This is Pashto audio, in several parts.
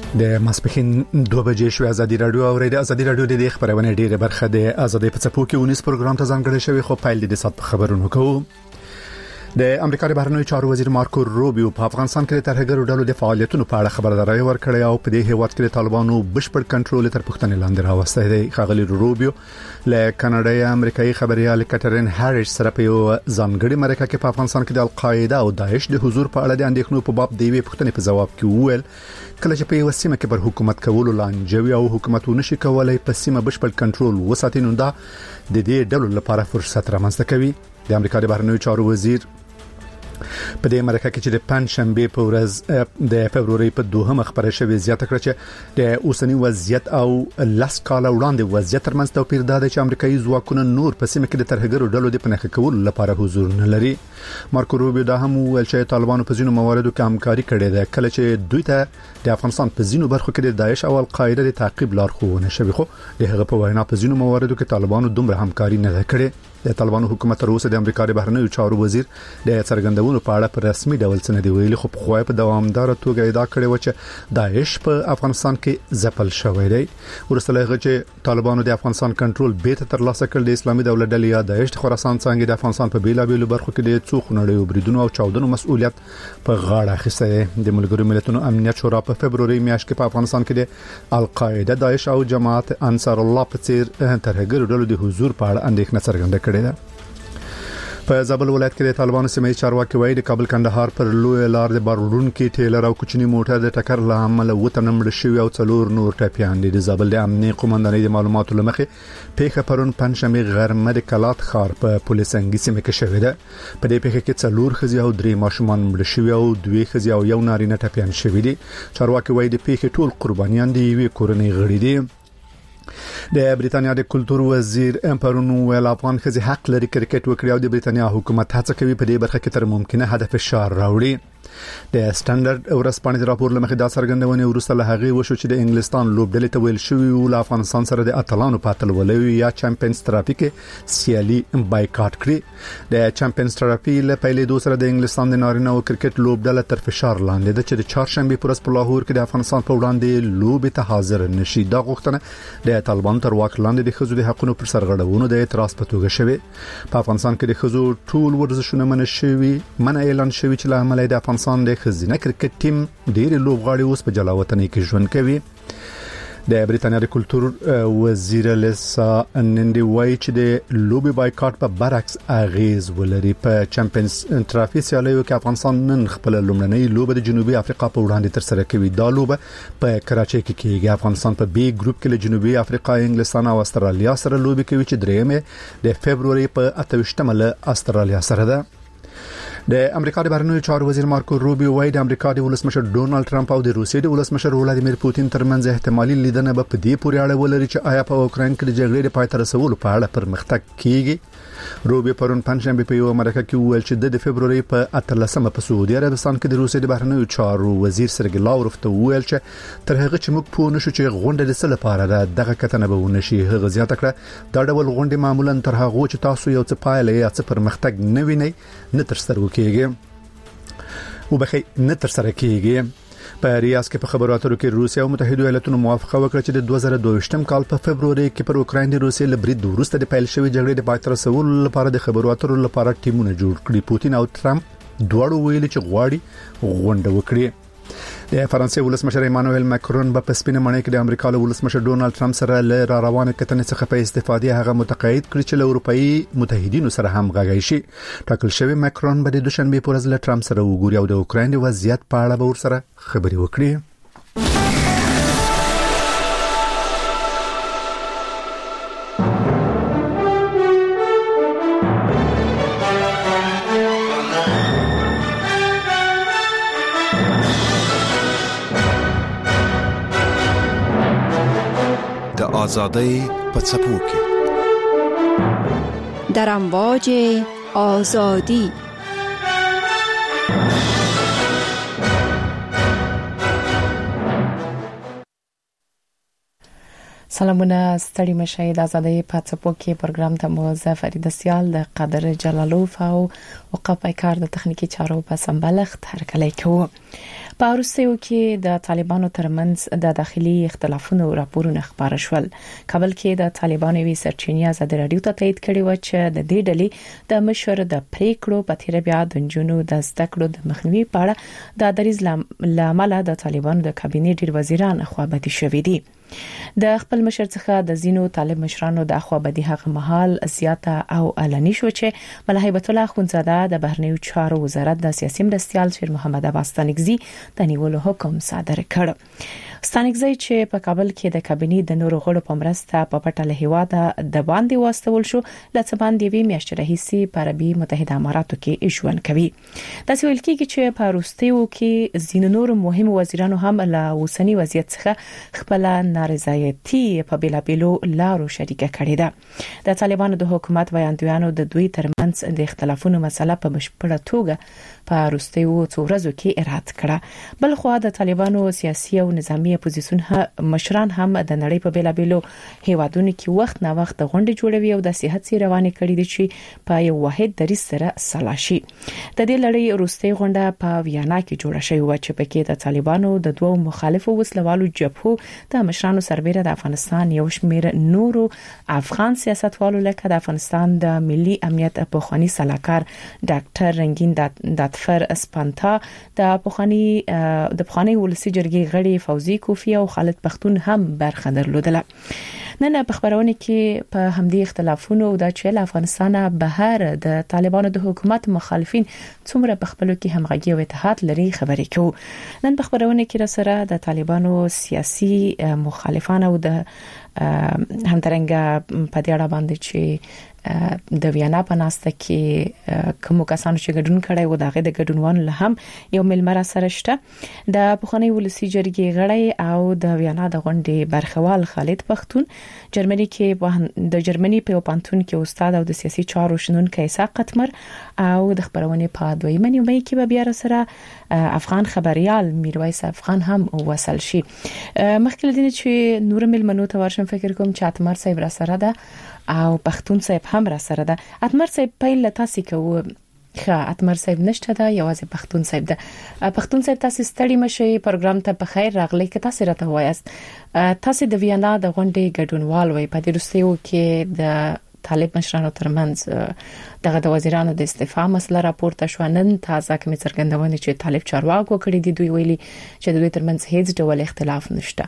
د ماسپخین 2 بجې شو ازادي رادیو او د ازادي رادیو د خبرونه ډیره برخه د ازادي په څپو کې ونیس پروګرام ته ځانګړی شوی خو پایل د سات خبرونو کوو. د امریکا د بهرنیو چارو وزیر مارکو روبیو په افغانستان کې د ترهګرو ډلو د فعالیتونو په اړه خبرداري ورکړې او په دې هیواد کې د طالبانو بشپړ کنټرول تر پښتنې لاندې راوسته دی. خاغلی روبیو له کاناډای امریکایي خبريال کاترین هاریس سره په یو ځانګړي مرکه کې په افغانستان کې د القاعده او داعش د حضور په اړه د اندېښنو په باب د وی پښتنې په جواب کې وویل کله چې په وسیمه کې پر حکومت کولو لانجوي او حکومتونه شي کولای په سیمه بشپړ کنټرول وساتي نو دا د دې ډلو لپاره فرصت رامنځته کوي. د امریکا د بهرنیو چارو وزیر په دې مرکه کې چې د پنځشنبه په ورځ د فبرवरी په 2 خبره شوې زیاته کړه چې د اوسنی وضعیت او لاس کال وړاندې وضعیت ترمنځ توپیر دی چې امریکایي ځواکونه نور په سیمه کې د ترهګرو ډلو د پنځه کولو لپاره حضور نه لري. مارکو روبیو دا هم ویل چې طالبانو په ځینو مواردو کې همکاري کړې ده کله چې دوی ته د افغانستان په ځینو برخو کې د داعش او القاعده د تعقیب لارښوونه شوی خو د هغه په وینا په ځینو مواردو کې طالبانو دومره همکاري نه کړې. د طالبانو حکومت تر اوسه د امریکا د بهرنیو چارو وزیر د څرګندونو په اړه په رسمي ډول څه نه دی ویلي خو په خوای په دوامدار توګه ادعا کړې و چې داعش په افغانستان کې ځپل شوی دی. ورسره هغه چې طالبانو د افغانستان کنټرول بیرته ترلاسه کړ د اسلامي دولت ډلې یا داعش د خراسان څنګه د افغانستان په بیلابېلو برخو کې د څو خنړیو بریدونو او چاودنو مسؤلیت په غاړه اخیسته دی. د ملګرو ملتونو امنیت شورا په فبرवरी میاشت کې په افغانستان کې د القاعده داعش او جماعت انصار الله په څیر ترهګرو ډلو د حضور په اړه اندېښنه څرګنده کړې ده. په زابل ولایت کې د طالبانو سیمه چارواکي وایي د کابل کندهار پر لوی لار د بارولون کې ټیلر او کوچنی موټر د ټکر له امله وته نمړ شوی او څلور نور ټاپیان دي. د زابل د امنیت قومندانۍ د معلوماتو لمخې پیښه پرون پنځمه غرمه د کلات خار په پولیسنګي سیمه کې شوې ده. په دې پیښه کې څلور خزي او درې ماشومان مړ شوی او دوی خزي او یو نارینه ټاپیان شوی دي. چارواکي وایي د پیښې ټول قربانیان دي وی کورنۍ غړي دي. د بریتانیا د کلتور وزیر امپرونو ویل افغان خزي حق لري کرکټ وکړي او د بریتانیا حکومت هڅه کوي په دې برخه کې تر ممکنه هدف فشار راوړي. د سټانډرډ ورځپاڼې د راپور لمخې دا څرګندونه ورسته له هغه وشو چې د انګلستان لوبډلې ته ویل شوی او له افغانستان سره د اتلانو په اتلولۍ یا چمپیونز ترافي کې سیالي بایکاټ کړی. د چمپیونز ترافي له پیلېدو سره د انګلستان د نارینه او کرکټ لوبډله تر فشار لاندې ده چې د چهارشنبه پر ورځ په لاهور کې د افغانستان په وړاندې لوبې ته حاضر نشي. دا غوښتنه د طالبانو تر واک لاندې د خزو د حقوقو پر سرغړونو د اعتراض په توګه شوی. په افغانستان کې د خزو ټول ورزشونه منع اعلان شوی چې له عمله د افغانستان د خزینه کرکټ ټیم ډېر لوبغاړي اوس په جلاوطنۍ کې ژوند کوي. د بریتانیا د کلتور وزیر لیسا نندي وایي چې د لوبي بایکاټ په برعکس اغیز ولري. په چمپیونز ترافي سیالیو کې افغانستان نن خپل لومړنۍ لوبه د جنوبي افریقا په وړاندې تر سره کوي. دا لوبه په کراچۍ کې کیږي. افغانستان په بي ګروپ کې له جنوبي افریقا، انګلستان او استرالیا سره لوبي کوي چې درېمه د فبرवरी په 28مه له استرالیا سره ده. د امریکا د بهرنیو چارو وزیر مارکو روبیو وایي د امریکا د ولسمشر ډونالد ټرمپ او د روسیې د ولسمشر ولادیمیر پوتین ترمنځ احتمالي لیدنه به په دې پورې اړه ولري چې آیا په اوکراین کې د جګړې د پای ته رسولو په اړه پرمختګ کیږي. روبیو پرون پنځمبه په یو مرکه کې وویل چې د فبرवरी په 18مه په سعودي عربستان کې د روسیې د بهرنیو چارو وزیر سرګی لاوروف ته وویل چې تر هغه چې موږ پوه نشو چې غونډه د څه لپاره دغه کتنه به ونشي. هغه زیاته کړه دا ډول غونډې معمولا تر هغه چې تاسو یو څه پایله یا څه پرمختګ نه وینئ نه تر سره کیږي او بخي نه تر سره کیږي. په ریاض کې په خبرو اترو کې روسیا او متحده ایالاتونو موافقه وکړه چې د 2022م کال په فبرवरी کې پر اوکراین د روسیې له برید وروسته د پیل شوی جګړې د پای ته رسولو لپاره د خبرو اترو لپاره ټیمونه جوړ کړي. پوتین او ټرمپ دواړو ویلي چې غواړي غونډه وکړي. د فرانسې ولسمشر ایمانوئل ماکرون په سپینه مړی کې د امریکا له ولسمشر ډونالد ټرمپ سره له روانه کتنې څخه په استفادې هغه متقاعد کړی چې له اروپאי متحدینو سره هم غږی شي. ټاکل شوی ماکرون به د دوشنبه په ورځ له ټرمپ سره وګوري او د اوکراین د وضعیت په اړه به ورسره خبرې وکړي. آزادی په څپو کې در امواج آزادی. سلامونه ستړي مشي د آزادۍ په څپو کې پروګرام ته موزه فرید سیال د قادر جلالوف او وقفه کار د تخنیکی چارو په سمبلغت هرکلی کوي. په روسیو کې د طالبانو ترمنځ د داخلي اختلافونو راپورونه خبر شول. کابل کې د طالبانو وی سرچینې آزاد رادیو ته تایید کړي و چې د دې ډلې د مشر د پریکړو په تیر بیا د جنونو د زدکړو د مخنیوي په اړه د دریز لامل د طالبانو د کابینې ډیر وزیران خوابدي شوې دي. د خپل مشر څخه د زینو طالب مشرانو د خوابدي هغه مهال زیاته او علني شو چې ملا هیبت الله خونزاده د بهرنیو چارو وزارت د سیاسي مرستيال شیر محمد عباس ستانکزي د نیولو حکم صادر کړ. ستانکزي چې په کابل کې د کابینې د نورو غړو په مرسته په پټه له هیواده د باندې واستول شو لڅ باندې وی میاشتې راهیسي په عربي متحده اماراتو کې ژوند کوي. د سویل کې چې په روسیو کې زینو نور مهم وزیرانو هم له اوسنی وضعیت څخه خپل نارضایتي په بلابلو لارو شریکه کړې ده. د طالبانو د حکومت ویاندویانو د دوی ترمنځ د اختلافونو مسله په بشپړه توګه په روسیو څو ورځو کې اراده کړه. بل خو د طالبانو سیاسي او نظامی اپوزیسیون مشران هم د نړۍ په بلابلو هیوادونو کې وخت نه وخت غونډې جوړوي او د سیاحتي رواني کړي دي چې په یو واحد دریځ سره سلاشي. د دې لړۍ روسي غونډه په ویانا کې جوړه شوې و چې پکې د طالبانو د دوو مخالفو وسلوالو جبهو د مشرانو سربېره د افغانستان یو شمېر نورو افغان سیاستوالو لکه د افغانستان د ملي امنیت پخوانی سلاکار ډاکټر رنگین داتفر اسپانتا د پخوانی ولسی جرګې غړي فوزي کوفی او خالد پختون هم برخه درلودله. نن په خبرونه کې په همدې اختلافونو د چیل افغانستان بهر د طالبانو د حکومت مخالفین څومره په خپلو کې همغږي او اتحاد لري خبرې کوو. نن په خبرونه کې را سره د طالبانو سیاسي مخالفان او د همدارنګه په دې اړه باندې چې د ویانا په ناسته کې کوم کسانو چې ګډون کړي و دغه د ګډونوان له هم یو ملمر سره شته د پخوانی ولسی جرګې غړی او د ویانا د غونډې برخوال خالد پختون جرمني کې د جرمني په پانتون کې استاد او د سیاسي چارو شنونکو ایسا قطمر او د خبرونه په دویمه نیمه کې به بیا سره افغان خبريال میرویس افغان هم وصل شي. مخکې لدین چې نور ملمنو ته ورشم فکر کوم چې اتمر صاحب را سره ده او پختون صاحب هم را سره ده. اتمر صاحب پیل تاسو کوو ښه اتمر صاحب نشته ده یوازې پختون صاحب ده. پختون صاحب تاسو ستړي مشي پروګرام ته په خیر راغلی که تاسو راته وایاست تاسو د ویانا د غونډې ګډونوال وي په دې روسیو کې د طالب مشرانو ترمنځ دغه د وزیرانو د استعفا مسله راپورته شو. نن تازه کوم څرګندونه چې طالب چارواکو کړی دي دوی ویلي چې د دوی ترمنځ هیڅ ډول اختلاف نشته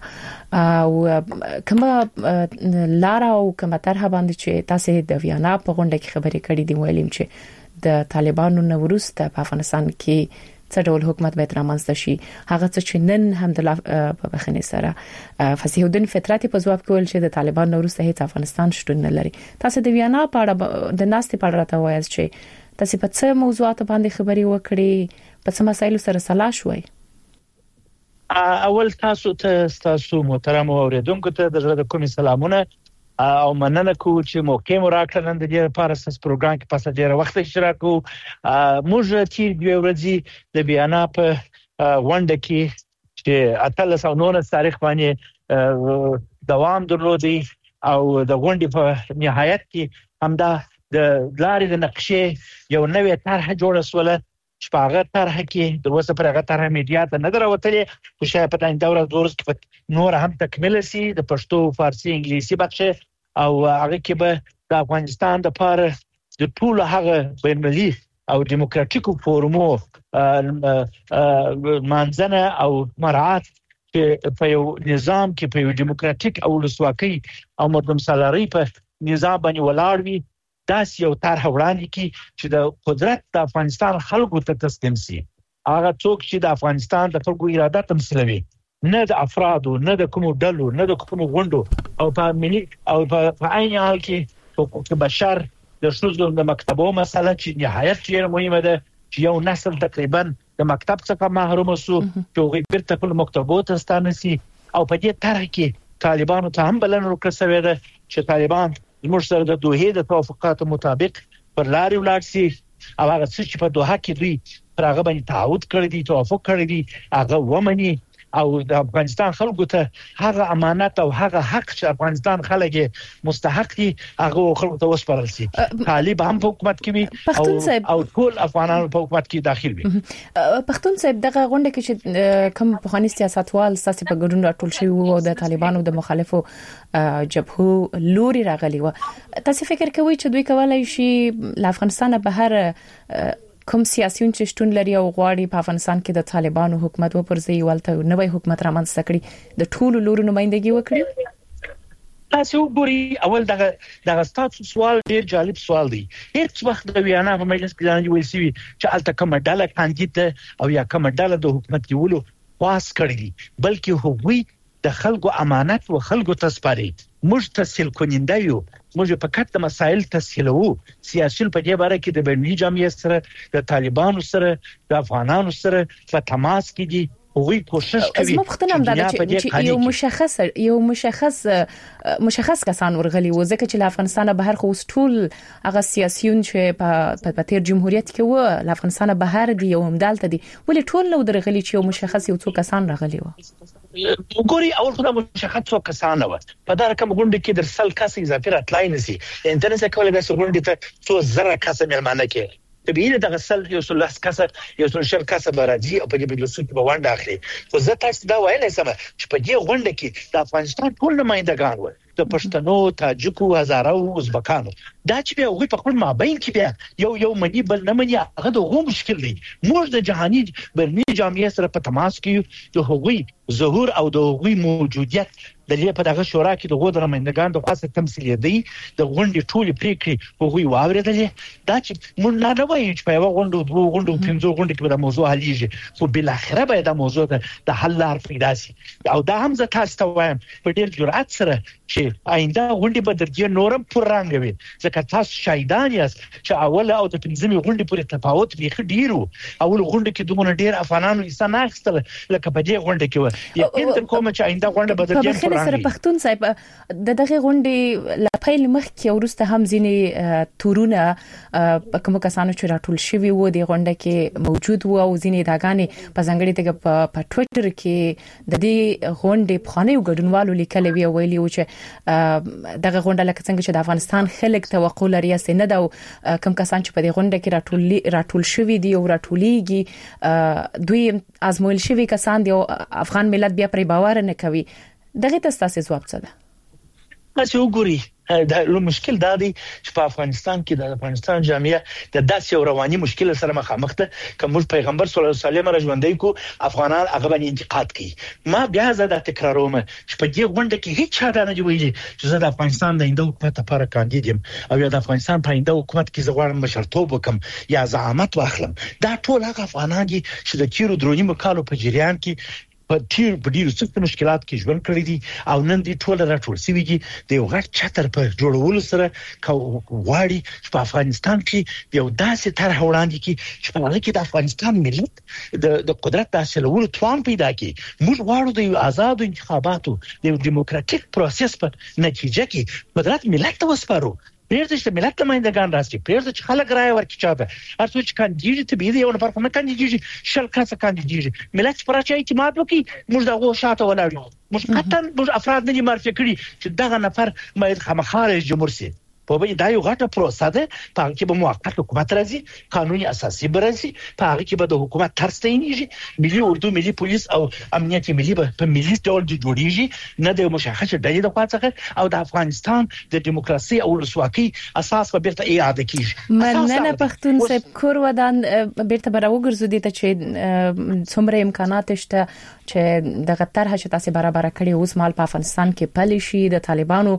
او کومه لار او کومه طرح باندې چې تاسو د ویانا په غونډه کې خبرې کړې دي ویلیم چې د طالبانو نورسته په افغانستان کې څه ډول حکومت به ترمنځ شي هغه څه چې نن الحمدلله په بخنه سره فصیح الدین فطرتي په ځواب کول چې د طالبان نورسته هیڅ افغانستان شتون نه لري. تاسو د ویانا په اړه د ناستې په اړه راته وایاست چې تاسو په څه موضوعات باندې خبرې وکړي په څه مسایلو سره سلا شوي. اول تاسو محترم اوریدونکو ته د کومې سلامونه او مننه کوم چې موقع مو راکړل نن د دې لپاره سس پروګرام کې پاسه ډیره وخت اشتراک کوو. موږ تیر دوه ورځې د بیانا په غونډه کې چې 1819 تاریخ باندې دوام درلودي او د غونډې په نهایت کې همدا د لارې د نقشې یو نوې طرح جوړه سوله چې په هغه طرح کې د وسه پر هغه طرح میډیا ته نه دروتلې خو شاید په دغه دورز کې نور هم تکمیل شي د پښتو فارسی انګلیسي بخښه او هغه کې به د افغانستان د لپاره د ټول هغه بین‌المللي او دیموکراتیکو فورمو منځنه او مراعات چې په یو نظام کې په یو دیموکراتیک او ولسواکۍ او مردم سالاري په نظام باندې ولاړ وي داس یو طرح وړاندې کی چې د قدرت د افغانستان خلکو ته تسلیم شي. هغه څوک چې د افغانستان د خلکو اراده تمثيلوي نه د افرادو نه د کومو ډلو نه د کومو غونډو او په ملي او په عین حال کې حقوق بشر د شوزو د مکتبو مسله چې نهایت ډیره مهمه ده چې یو نسل تقریبا د مکتب څخه محروم شو چې هغه بیرته خپل مکتبو ته ستانه سي او په دې طرح کې طالبانو ته هم بلنه ورکړه ده چې طالبان زموږ سره د دوه د توافقاتو مطابق پر لارې ولاړ سي او هغه څه چې په دوه کې دوی پر هغه باندې تعهد کړی دي توافق کړی دي هغه ومني او د افغانستان خلکو ته هغه امانت او هغه حق چې افغانستان خلک مستحق دي هغه خلکو ته وسپارل شي. طالب هم په حکومت کې وي او ټول افغانانو په حکومت کې داخل وي. پښتون صاحب دغه غونډه کې چې کوم پخوانی سیاستوال ساسي په ګډون راټول شوی وو د طالبانو د مخالفو جبهو لوري راغلی و، تاسو فکر کوئ چې دوی کولای شي له افغانستان بهر کوم سیاسيون چې شتون لري او غواړي په افغانستان کې د طالبانو حکومت وپرځي ولته نوې حکومت رامنځته کړي د ټولو لورو نمائندګي وکړي؟ تاسو ګوري اول دغه ستاسو سوال ډیر جالب سوال دی. هیڅ وخت د ویانا په مجلس کې نه ویل شي چې الته کومه ډله کاندید او یا کومه ډله د حکومت کېولو واس کړی دي، بلکې هغوی د خلکو امانت او خلکو تسپاري. موږ تسهیل کونینده یو، موږ په کټ مسایل تسهیلو. سیاسيون په دې باره کې د بیني جامعیت سره د طالبانو سره د افغانانو سره په تماس کې دي. وی کوشش کوي چې یو مشخص کسان ورغلي و، ځکه چې له افغانستان بهر خو ټول هغه سیاسيون چې په تیر جمهوریت کې و له افغانستان بهر دي او همدالته دي، ولې ټول نو درغلي چې یو مشخص یو څو کسان راغلي و؟ وګوري اول خدای مشخص څو کسان و په دا رقم غونډه کې در سل کس اضافي راتلای نسی. انټرنیټ کولای به غونډه ته څو زره کس مېلمانه کې طبيعي د غسل یو سلاس کسه یو سل کسه راځي او په دې بلوسو کې به وانډه اخلي. خو زه تاسو دا وایلی سم چې په دې غونډه کې د افغانستان ټول نمائندگان و، د پښتنو، تاجکو، هزارو، ازبکانو، دا چې به وي په خپل مابین کې بیا یو منی بل نه منی هغه د غو مشکل دی. موږ د جهاني برني جامعیت سره په تماس کې د هغوی ظهور او د هغوی موجودیت د دې په دغه شورا کې د غو د نمائندگان د خاصه تمثيل دی د غونډې ټولې پریکړې هغوی واوریدلې. دا چې موږ نه وایو چې په یو غونډه دوه غونډه پنځه غونډه کې د موضوع حلیږي، خو بل اخره به د موضوع د حل لار پیدا شي. او دا هم زه تاسو ته وایم په ډیر جرأت سره چې آینده غونډې به درځي نورم پرانګوي، ځکه تاسو شاهدان یاست چې اول او د پنځمې غونډې پورې تفاوت بیخي ډیرو. اول غونډه کې دومره ډیر افغانانو انسان اخستل لکه په دې غونډه کې و. یقین کوم چې آینده غونډه به درځي پرانګوي. سره پښتون صاحب دغه غونډې لپیل مخکې ورسته هم ځینې تورونه کوم کسانو چې راټول شوی وو د غونډه کې موجود وو او ځینې داګانې په ځنګړي توګه په ټوئیټر کې د دې غونډې په خانه یو ګډونوالو لیکل وی ویلي و چې دغه غونډه لکه څنګه چې د افغانستان خلک توقع لري چې نه دا کوم کسان چې په دې غونډه کې راټول شوی دي او راټولېږي دوی ازمویل شوی کسان دي او افغان ملت بیا پر باور نه کوي. دغه تاسو ځواب څه ده؟ تاسو وګورئ دا لو مشکل دا دی چې په افغانستان کې د افغانستان جامعه د داسې رواني مشکل سره مخامخ ده. کوم پیغمبر صلی الله علیه وسلم راځوندای کو افغانان هغه باندې انتقاد کوي. ما بیا زه د تکراروم چې په دې غونډه کې هیڅ چا نه ویلي چې زه د افغانستان د آینده حکومت لپاره کاندید یم او یا د افغانستان په آینده حکومت کې زه غواړم مشرتوب وکم یا زعامت واخلم. دا ټول هغه افغانان دي چې د تیرو درونی مکالو په جریان کې په ډیرو سخت مشکلات کې ژوند کړی دي او نن دي ټول راټول شوی دي د یو غټ چتر په جوړولو سره غواړي چې په افغانستان کې یو داسې طرح وړاندې کړي چې په هغه کې د افغانستان ملت د قدرت د حاصلولو توان پیدا کړي. موږ غواړو د یو آزاد انتخاباتو د یو دیموکراتیک پروسس په نتیجه کې قدرت ملت ته وسپارو. پرېږده چې ملت نمائندگان راشي، پرېږده چې خلک رائے ورکړي چاته هر څو چې کاندید ته به یو نفر نه کاندیدږي شل کسه کاندیدږي. ملت پر چا اعتماد وکړي موږ دغه شاته ولاړو. موږ قطعا موږ افراد نه معرفي کړي چې دغه نفر باید خامخاله جمهور شي. په به دا یو غټه پروسه ده په هغه کې به موقت حکومت راځي، قانوني اساسي برازي، په هغه کې به د حکومت تر ستاینیږي، ملي اردو، ملي پولیس او امنیت ملي په ملي ډول جوړیږي، نه د مشخصه ډلې د خواڅخه او د افغانستان د دیموکراسي او ولسواکۍ اساس به بیرته اعاده کیږي. مننه پښتون صاحب کور ودان بیرته براوګرځو دي ته چې څومره امکانات شته چې دغه طرح چې تاسو برابر کړی اوس مال په افغانستان کې پلي شي. د طالبانو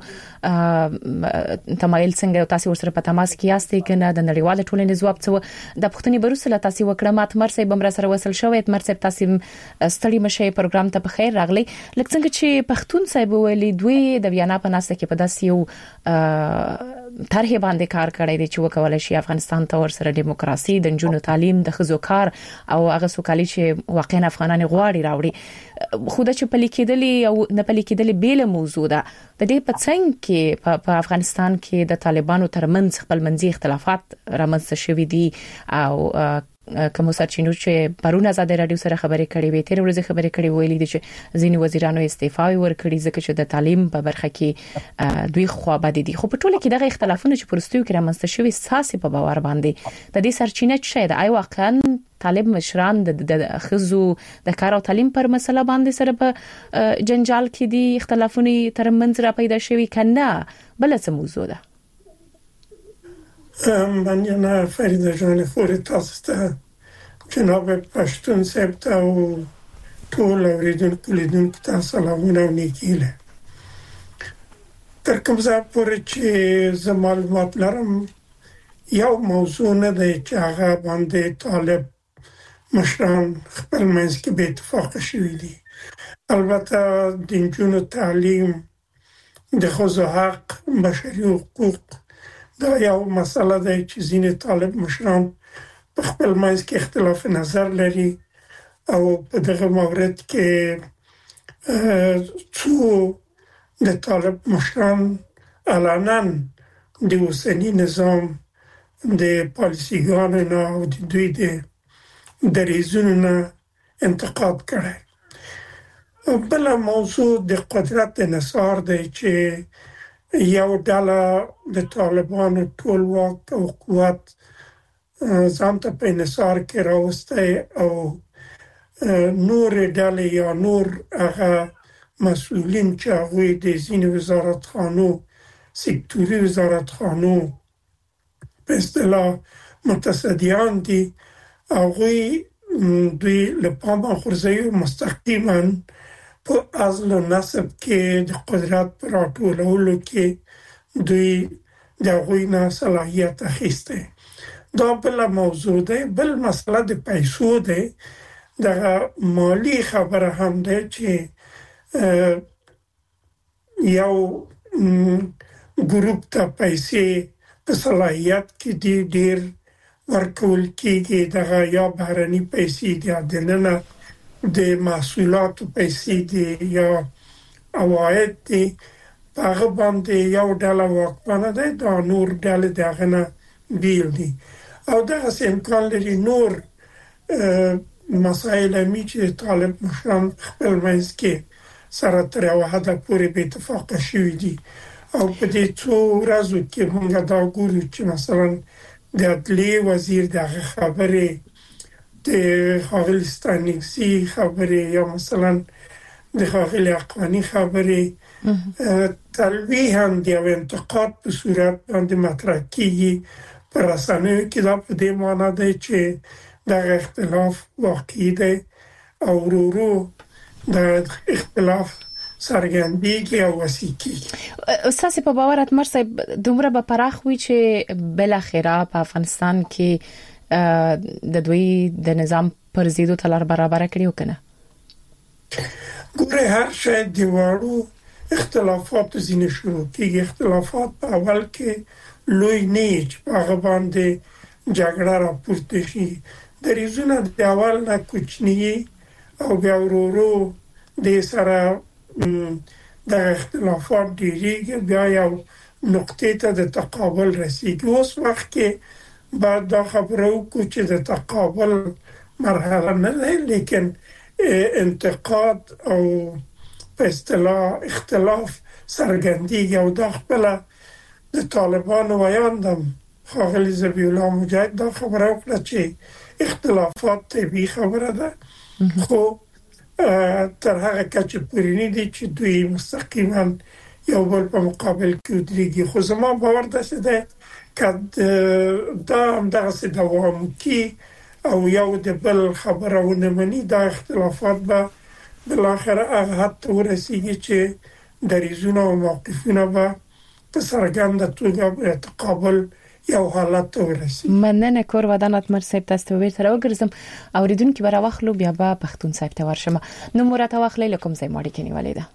تمایل څنګه تاسو ورسره په تماس کې یاستئ کنه د نړیوال ټولنې ځواب څه د پښتني بروسله تاسو وکړه مات مرسي بمر سره وصل شوې مرسي تاسو ستړي مشه پروګرام ته په خیر راغلی. لکه څنګه چې پښتون صاحب ویلي دوی د ویانا په ناسته کې په داسې یو طرح باندې کار کړی دی چې وکولای شي افغانستان ته ورسره دیموکراسي، د جنونو تعلیم، د خزو کار او هغه سوکالي چې واقعا افغانان غواړي راوړي. خو د چې پلي کېدلې او نه پلي کېدلې بیل موضوع ده. د دې په څنګ کې په افغانستان کې د طالبانو ترمنځ خپل منځي اختلافات رامنځته شوي دي او کوم سرچینو چې پرون آزاد رادیو سره خبرې کړې وې تیر ورځ خبرې کړې ویلې دي چې ځینې وزیرانو استعفا ورکړي ځکه چې د تعلیم په برخه کې دوی خوابه دي خو په ټوله کې دغه اختلافونه چې پرستیو کې رامنځته شوي ساسي په باور باندې د دې سرچینه څه ده آی واقعا طالب مشران د خزو د کار او تعلیم پر مسله باندې سره په جنجال کې دي اختلافونه ترمنځ را پیدا شوي کنه بل څه موضوع ده من نه فرید جان خور تاسو ته جناب پښتون صاحب ته او ټول اوریدونکو لیدونکو ته سلامونه او نیکیله تر کوم ځای پورې چې زه معلومات لرم یو موضوع نه دی چې هغه باندې طالب مشران خپل منځ کې به اتفاق شوي دي البته د نجونو تعلیم د ښځو حق بشري حقوق دا یو مسله ده چې ځینې طالب مشران په خپل منځ کې اختلاف نظر لري او په دغه مورد کې څو د طالب مشران علنا د اوسني نظام د پالیسیګانو نه او د دوی د دریځونو نه انتقاد کړی بل موضوع د قدرت انحصار دی چې یو ډله د طالبانو ټول واک او قوت ځان ته په انحصار کې راوستی او نور ډلې یا نور هغه مسؤلین چې هغوی د ځینې وزارتخانو سکتوري وزارتخانو په اصطلاح متصدیان دي هغوی دوی له پامه غورځوي مستقیما په ازل و نسب کې د قدرت پر راټولولو کې دوی د هغوی نه صلاحیت اخیستی دا بل موضوع دی بل مسله د پیسو دی دغه مالی خبره هم دی چې یو ګروپ ته پیسې په صلاحیت کې دی ډیر ورکول کېږي دغه یا بهرني پیسې دي دننه د محصولاتو پیسې دي یا عواید دي هغه باندې یو ډله واکمنه دی دا نور ډلې دغه نه بیل دي او دغه امکان لري نور مسائل می چې طالب مشران خپل منځ کې سره تر یو حده پورې به اتفاق شوي دي او په دې څو ورځو کې موږ دا ګورو چې مثلا د عدلیې وزیر دغه خبرې د ښاغلي ستانکزي خبرې یا مثلا د ښاغلي حقانی خبرې تلویحاً د یو انتقاد په صورت باندې مطرح کېږي په رسنیو کې دا په دې معنا دی چې دغه اختلاف واقعي دی او ورو د اختلاف سرګندېږي او وسیع کېږي استاد په باور اتمر صاحب دومره به پراخ وي چې بل اخره په افغانستان کې د دوی د نظام پر زیدو تلار برابر کړی وکنه ګوره هر شی دی وړو اختلافات زینه شروع کېږي اختلافات په اول کې لوی نه چې هغه باندې جګړه راپورته شي دریځونه د اول نه کوچنی او بیا ورو د سره د اختلافات ډیریږي بیا یو نقطې ته د تقابل رسیږي اوس وخت کې بعد دا خبرو کو چې د تقابل مرحله نه ده لیکن انتقاد او په اصطلاح اختلاف سرګندېږي او دا خپل د طالبانو ویاندم ښاغلي ذبیح الله مجاهد دا خبره وکړه چې اختلافات طبیعي خبره ده خو تر هغه کچه پورې نه دي چې دوی مستقیما یو بل په مقابل کې ودرېږي خو زما باور داسې ده که دا همدغسې دوام وکړي او یو د بل خبره ونه مني دا اختلافات به بالاخره هغه حد ته ورسیږي چې دریځونه او موقفونه به په څرګنده توګه تقابل یو حالت ته ورسیږي مننه کور ودان اتمر صاحب تاسو ته ورته راوګرځم اوریدونکو به راوخلو بیا به پښتون صاحب ته ورشم نو مراد واخلې لکم ځای ماړی کې نیولې ده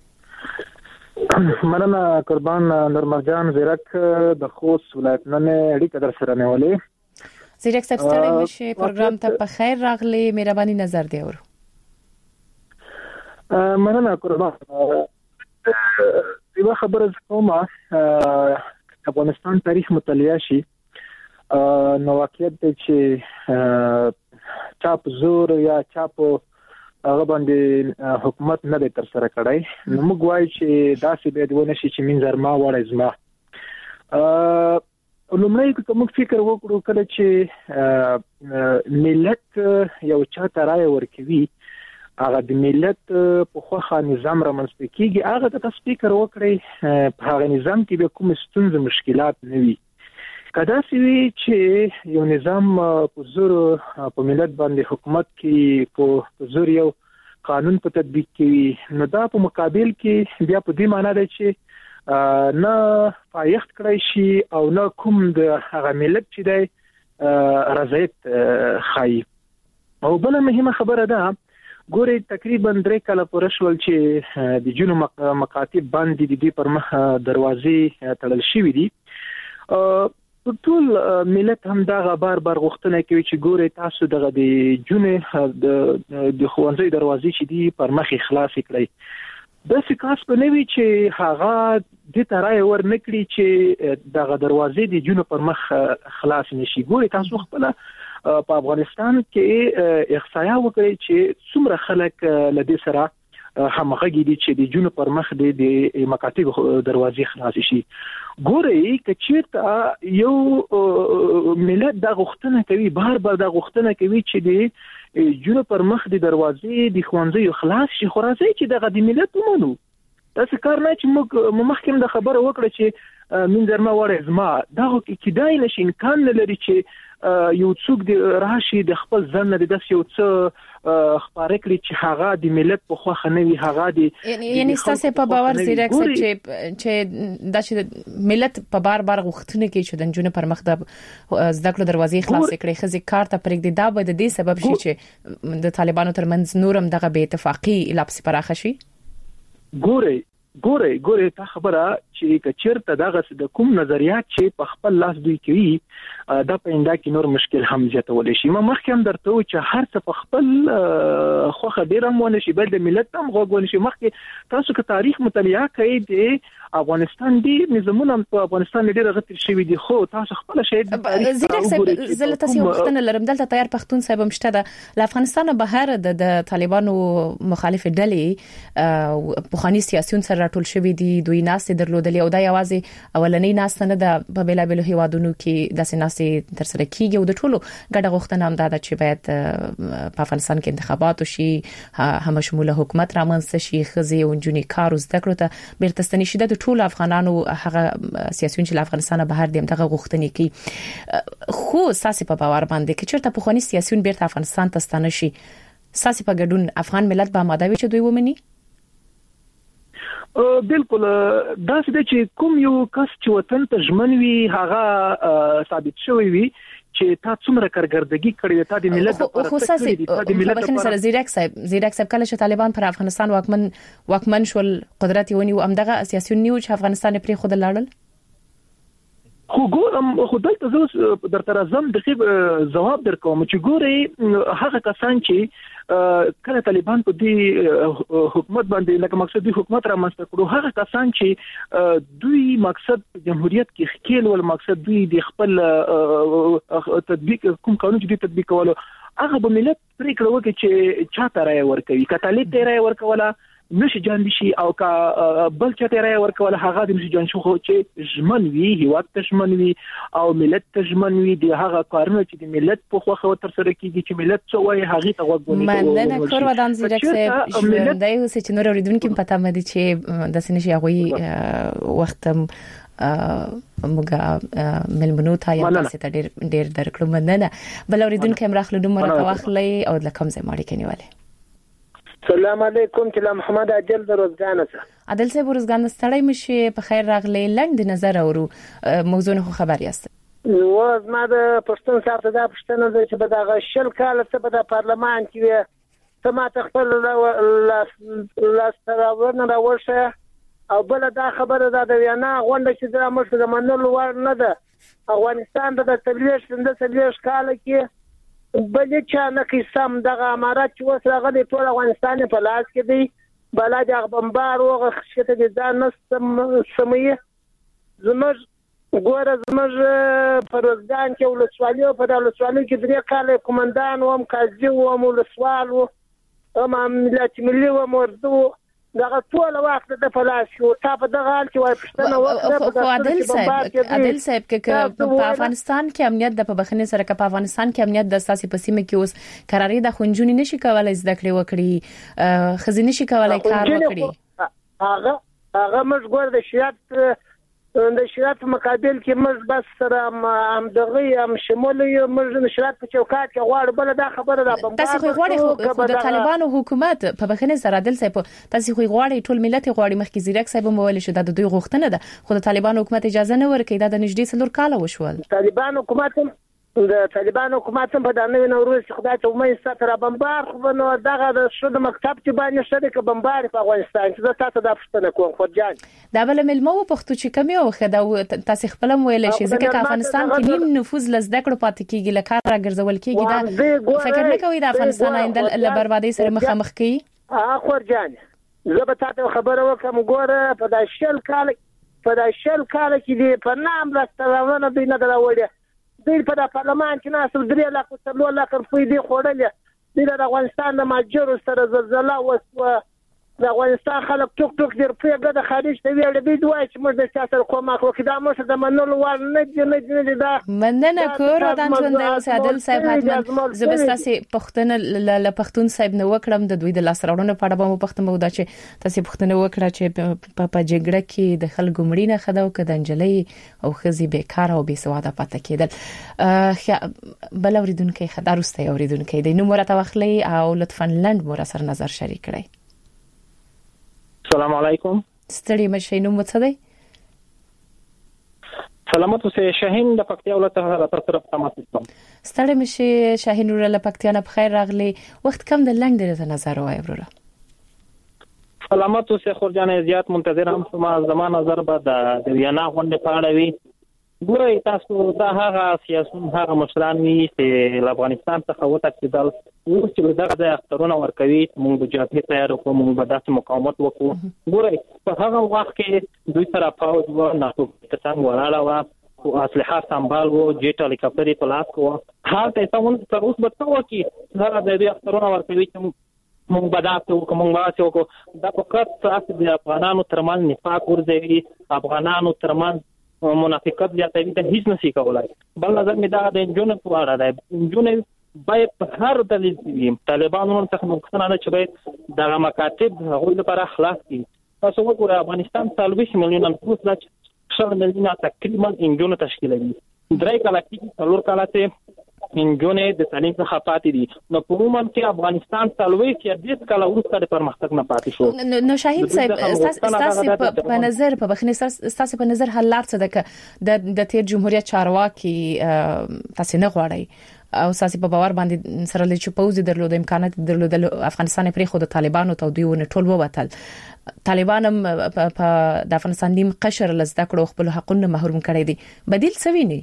مننه قربان نورمرجان زیرک د خوست ولایت نه اړیکه در سره نیولې زیرک صاحب ستړي مشه پروګرام ته په خیر راغلي مهرباني نظر دی ورو مننه قربان یو خبره کومه افغانستان تاریخ مطالعه شي نو واقعیت دی چې چاپ زور یا چاپ هغه باندې حکومت نه تر سره کړای نو موږ وایو چې داسې به ونه شي چې من زرما وړای زما لومړی که موږ فکر وکړو کله چې ملت یو چاته رائے ورکوي هغه د ملت په خوخه نظام رامنځته کیږي هغه د فکر وکړي په هغه نظام کې به کوم ستونزې مشکلات نه وي کدا سوي چې یو نظام په زور په ملت باندې حکومت کې په زور یو قانون په تطبیق کوي نو دا په مقابل کې بیا په دې معنی ده چې نه پایښت کړی شي او نه کوم د هغه ملت چې دی رضایت خای او بل مهمه خبره ده ګوري تقریبا 3 کاله پورې شول چې د جنو مکاتب باندې د دې پر مخ دروازې تړل شوې دي ټول ملت هم دا بار غوښتنه کوي چې ګوري تاسو دغه د جنو د خوانځي دروازې چې دي پر مخ خلاص کړئ د سکاس په نوي چې هغه د ترای ور نکړي چې دغه دروازې د جنو پر مخ خلاص نشي ګوري تاسو خپل په افغانستان کې احصایه وکړي چې څومره خلک لدې سره همغږي دي چې د جنو پر مخ د مکاتب دروازې خلاص شي ګوري کچېرته یو ملت د غوښتنه کوي بار د غوښتنه کوي چې د جنو پر مخ د دروازې د خوانځي خلاص شي خو راځي چې دغه د ملت ومنو تاسو کار نه چې موږ مخکې د خبره وکړه چې من زرما وړه زما دا کېدای نشي امکان لري چې یو څوک د راشي د خپل ځن د داس یو څه خبره کړی چې هغه د ملت په خوخه نه وي هغه د یعنی تاسو په باور زیرک چې د ملت په بار غوښتنه کوي چې د جنونو پر مخ د زده کړو دروازې خلاص کړي خزي کار ته پرېږدي دا به د دې سبب شي چې د طالبانو ترمنځ نورم دغه بې اتفاقی لپس پراخه شي ګوري تا خبره چې کچیرته دغه د کوم نظریات چې په خپل لاس دوی کوي دا په انده کې نور مشکل هم زیاتول شي ما مخکې هم درته چې هر څه په خپل خوخه ډیرم ونه شي بل د ملت هم غوږ شي مخکې تاسو که تاریخ مطالعه کړئ د افغانستان دی نظامونه په افغانستان ډیر غتر شوی دي خو تاسو خپل شاید زیرک صاحب زله تاسو وختونه لرم دلته تیار پښتون صاحب مشته د افغانستان بهر د طالبانو مخالف ډلې په خاني سیاسيون سره راټول شوی دي دوی ناس درلودلې او دا یوازې اولنۍ ناس نه د په بیلابل هیوادونو کې د سناسي تر سره کیږي او د ټولو ګډه غوښتنه هم ده چې باید په افغانستان کې انتخابات وشي هم شموله حکومت رامنځته شي خزي او جنونی کار زده کړو ته بیرته ستنی شي د ټول افغانانو هغه سیاسيون چې افغانستان بهر دي دغه غوښتنې کوي خو ساسي په باور باندې چې چیرته په خوني سیاسيون بیرته افغانستان ته ستنه شي ساسي په ګډون افغان ملت به آماده وي چې دوی ومني بالکل دا چې کوم یو کس چې وطن ته ژمن وي هغه ثابت شوی وي چې تا څومره کارګردګي کړې تا د ملت لپاره خصوصي د ملت لپاره زیرک صاحب کله چې طالبان پر افغانستان واکمن شول قدرت ونی او امدغه سیاسيون نیو چې افغانستان پرې خود لاړل خو ګورم خو دلته زه درته راځم د جواب درکوم چې ګوري هغه کسان چې کله طالبان په دې حکومت باندې لکه مقصد دی حکومت را مستقر کړو هغه کسان چې دوی مقصد جمهوریت کې خکېل ول مقصد دوی د خپل تطبیق کوم قانون چې تطبیق کولو هغه به ملت پریکړه وکړي چې چاته رائے ورکوي کتالي ته رائے ورکوله نشي جان شي او کا بل چاته رائے ورکول هغه د نشي جان شو چې ژمن وی هیواد ته ژمن وی او ملت ته ژمن وی د هغه کارونه چې د ملت په خوخه تر سره کیږي چې ملت څه وایي هغه ته وګورئ مننه کور ودان زیرک صاحب ژوندۍ اوس چې نور اوریدونکو پته مده چې د سنشي هغه وخت موږ ملمنو ته یا تاسو ته ډیر درکړو مننه بل اوریدونکو هم راخلو دومره واخلې او لکم زه ماړي کنيواله السلام علیکم چې محمد عادل روزګان سره عادل صاحب روزګان ستړی مشي په خیر راغلی لند نظر اورو موضوع خو خبر یاست نو ما د پښتون صاحب ته پښتنه چې به د شل کال څخه په پارلمان کې سما تخبر لا ستراورن راوشه او بل دا خبره ده د وینا غونډه چې د مشر منلو ور نه ده افغانستان د تلويش کال کې بل چې نه کې سم دغه امارات چې وسره غلي ټول افغانستان په لاس کې دی بلاد بمبار او خشته دي ځان سمي زموږ ګوره زموږ په روزګان کې ولسوالي په ولسوالي کې 3 کال کمانډان وم قاضي وم ولسوال وم ملت ملي وم ورته دغه ټول وخت د فلاش شو تا په دغه حال کې وای پښتنه وخت په عادل صاحب کې په افغانستان کې امنیت د په بخنه سره په افغانستان کې امنیت د اساسي پسیمه کې اوس قراري د خنجونی نشي کولای زده کړې وکړي خزینه نشي کولای کار وکړي هغه موږ ګور د شریعت مقابل کې موږ بس سره هم دغه هم شمولي موږ د شریعت په چوکاټ کې غواړو بل دا خبره ده تاسو خو غواړئ د طالبانو حکومت په بخنه سره عادل صاحب تاسو خو غواړئ ټول ملت غواړي مخکې زیرک صاحب مول شو د دوی غوښتنه ده خو د طالبانو حکومت اجازه نه ورکړي دا د نږدې 3 کال وشول طالبانو حکومت په دانه نوروز خدای ته امید ستاره بمبار خو نو دغه د شود مکتب چې باندې شته کې بمبار په افغانستان کې تاسو د پښتنه کوم خو جان دا بل ملمو پښتو چې کمی او خدا تاسو خپل ویل شي ځکه افغانستان کې نیم نفوذ لزده کړو پات کېږي لکه راګرځول کېږي دا فکر نه کوي د افغانستان آینده ل بربادي سره مخامخ کیږي خو جان زه به تاسو خبره وکم ګوره په د شل کال کې په نام راستاونه دی نه دراوړي د په پارلمان کې ناس 3 لک 4 لک روپۍ دی خوړلې د افغانستان د ماجر سره زلزلہ وسو د افغانستان خلک ټوک ټوک دی په د خارج ته ویل دی دوی چې موږ د سیاست کومک وکړو دا موږ د منلو ور نه دا مننه کور ودان ژوند د عادل صاحب حتما زبستاسي پښتون ل پښتون صاحب نو وکړم د دوی د لاس راوړنه په اړه به پښتون دا چې تاسو پښتون وکړه چې په جګړه کې د خلکو مړینه خداو کده انجلۍ او خزي بیکار او بي سواده پاتې کېدل بل اوریدونکو خدارسته اوریدونکو د نو مرته وخلی او لطفا لند مور سره نظر شریک کړئ السلام علیکم ستړي مشه نو مڅ دی سلامت اوسه شاهین د پکتیا ولایت طرف تماس کوم ستړي مشه شاهین ور له پکتیا نه بخیر راغلی وخت کم د لند د نظر وای وروره سلامت اوسه خورجان زیات منتظر هم سما زمان نظر به د وینا غونډه پاړوي ګورئ تاسو دا هغه سیاسون هغه مشران وي چې افغانستان څخه وتښتېدل اوس چې دغه د اخترونه ورکوي موږ د جبهې تیار کوو موږ به داسې مقاومت وکړو ګورئ په هغه وخت کې دوی سره پاوځ و ناتو څنګه ولاړه و او اسلحه سمبال و جیټ هلیکاپټر په لاس کو حال ته تاسو تر اوسه به څه وکړي هغه د اخترونه ورکوي چې موږ به داسې وکړو موږ به داسې وکړو دا فقط تاسو د افغانانو ترمن نفاق ورځي افغانانو ترمن منافقت زیاتوي د هیڅ نشي کولای بل نظر می دا د انجونو په اړه ده انجونو باید په هر دلیل کې طالبانو څخه مخکنه نه چوي د مکاتب غوړي لپاره خلاص دي تاسو وګورئ افغانستان 40 میلیون نفوس لري 6 میلیون تقریبا انجونو تشکیلوي درې کاله کې څلور کاله ته انجونو د تعلیم څخه پاتې دي نو په عموما کې افغانستان 40 یا 10 کاله وروسته د پرمختګ نه پاتې شو نو شاهین صاحب تاسو په نظر په بخنه تاسو په نظر حل لار څه ده د تیر جمهوریت چارواکي تاسو نه غواړي او ساسي په باور باندې سره لچ پوز درلود امکانات درلود افغانستان پرې خود طالبانو ته دوی ونه ټول ووتل طالبان په د افغانستان نیم قشر لزده کړو خپل حقونه محروم کړي دي بدیل څه ویني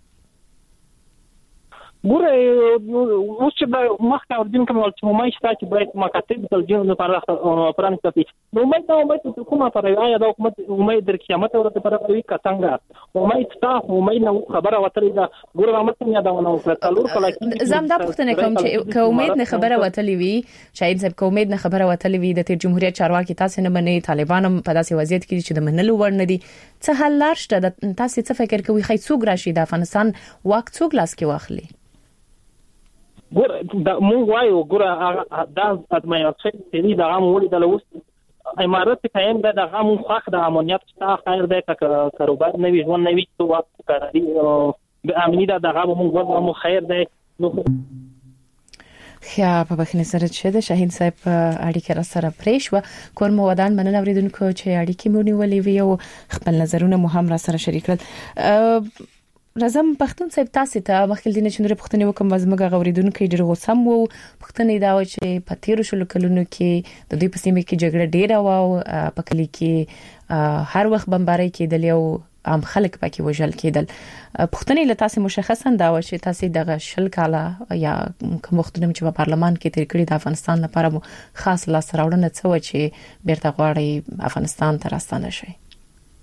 ګوره اوس چې مخکې اوردین کوم چې مې شته چې باید مکاتب د جنونو لپاره پرانستي نو مې کومه پرایه د حکومت امید در قیامت ورته پرې کتنګا امید تاسو امید نو خبره وترې دا ګوره مته نه دا ونه څلور کله زم دا پښتنه کوم چې امید نه خبره وتلې وي شاید صاحب کوم امید نه خبره وتلې وي د تیر جمهوریت چارواکي تاسو نه منې طالبان په داسې وضعیت کې چې د منلو ور نه دي څه حل لار شته تاسو څه فکر کوي خې څوک راشي د افغانستان واک څوک لاس کې واخلي ګور دا مونږ وایو ګور دا ادمه چې دا غو ولې د لوست امارات قائم ده د غو خاخ د امنیت څخه خیر ده کاروبار نوي ژوند نوي تو وخت کاری د امنیت د غو مونږ مو خیر ده نو خیا په بخنه سره چې د شاهین صاحب اړیکه را سره پریښو کور مو ودان مننه اوریدونکو چې اړیکې مونږ ولې وی او خپل نظرونه مو هم را سره شریک کړل رزم پښتون صاحب تاسو ته مخکې دینه چې نور پښتني وکم زموږ غوریدونکو ډېر غوسم وو پښتني دا و چې په 13 شلو کلونو کې د دوی په سیمه کې جګړه ډېره و په کلی کې هر وخت بمباري کېدل او عام خلک پکې وژل کېدل پښتني له تاسو مشخصا دا و چې تاسو دغه شل کاله یا کوم وختونه چې په پارلمان کې تیر کړی د افغانستان لپاره مو خاص لاس راوړنه څه و چې بیرته غواړي افغانستان ته راستانه شي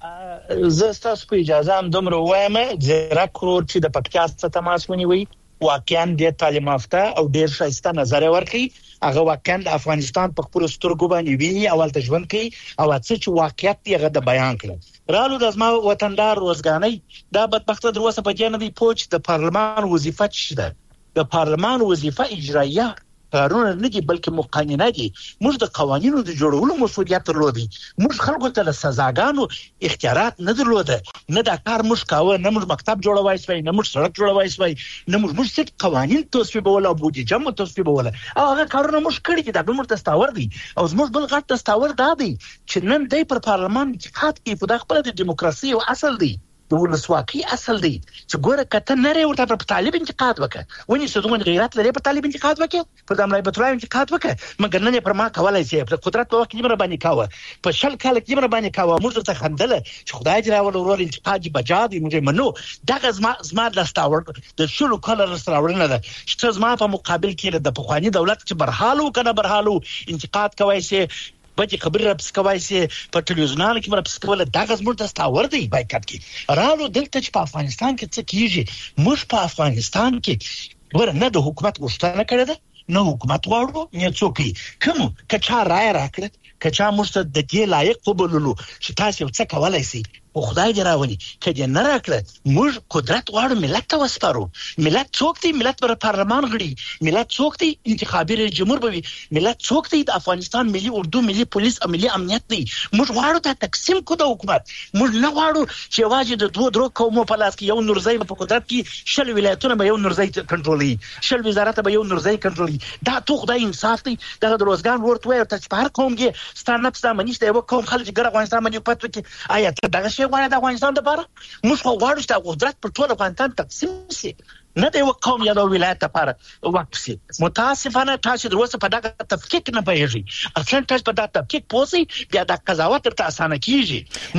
زه تاسو په اجازه هم دومره وایم زیرا کور چې د پکتیا څخه تماس ونیوي واقعا د تعلیم یافته او ډیر شایسته نظر ورکړي هغه واقعا د افغانستان په خپل سترګو باندې ویني اول ته ژوند کوي او څه چې واقعیت یې غو د بیان کړي رالو د ازما وطندار روزګانۍ دا بدبخت دروسه په جنه دی پوج د پارلمان وظیفه شته د پارلمان وظیفه اجرایه قانون نه دي بلکې مقننه دي موږ د قوانینو د جوړولو مسؤلیت درلودي موږ خلکو ته د سزاګانو اختیارات نه درلوده نه دا کار موږ کاوه نه موږ مکتب جوړوای سوی نه موږ سړک جوړوای سوی نه موږ ست قوانین تصویبول او بودیجه مو تصویبول او هغه کارونه موږ کړی دي دا موږ دستاور دي او موږ بل غټ دستاور دی چې نن دای پر پارلمان کې خاط کې په خپل د دیموکراسي او اصل دی د ولسواکي اصل دی چې ګوره کته نه ورته په طالب انتقاد وکړه ونی سدومن غیرت لري په طالب انتقاد وکړه په داملای بترای انتقاد وکړه مګر نه پر ما کولای شي په قدرت په وخت کې مر باندې کاوه په شل کال کې مر باندې کاوه موږ ته خندله چې خدای دې راول ورور انتقاد بجادي موږ منو دغه زما دستاور د شلو کال رسراورنه ده چې زما په مقابل کې د پخوانی دولت چې برحالو کنه برحالو انتقاد کوي شي بچ خبر رپس کوي سي په ټلویزیونانو کې مرپس کوله دغه زموږ دستاور دی بایکاټ کې رالو دلته چې په افغانستان کې څه کیږي موږ په افغانستان کې ورنه د حکومت غوښتنه کړې ده نه حکومت واړو نه څوک کوم کچا رائے راکړه کچا موږ ته د دې لایق قبولولو چې تاسو څه کولای شئ او خدای دې راونی کله نه راکړه موږ قدرت واړو ملت ته وسپارو ملت څوک دی ملت پر پارلمان غړي ملت څوک دی انتخابي رئیس جمهور بوي ملت څوک دی د افغانستان ملي اردو ملي پولیس او ملي امنیت دی موږ واړو ته تقسیم کو د حکومت موږ نه واړو چې واجب د دوه درو قومو په لاس کې یو نورزای په قدرت کې شل ولایتونه به یو نورزای کنټرولي شل وزارت به یو نورزای کنټرولي دا تو خدای انصاف دی د روزګان ورته وي ته په هر قوم کې ستانه پسته منځ ته یو قوم خلک ګر افغانستان باندې پاتې کې آیا ته دغه غواړي د افغانستان لپاره موږ غواړو چې قدرت پر ټول افغانستان تقسیم شي نه دی وقوم یا د ولایت لپاره وقف شي متاسفانه تاسو دروسه په دغه تفکیک نه پیږي اصلا تاسو په دغه تفکیک پوسي بیا د قضاوت تر اسانه کیږي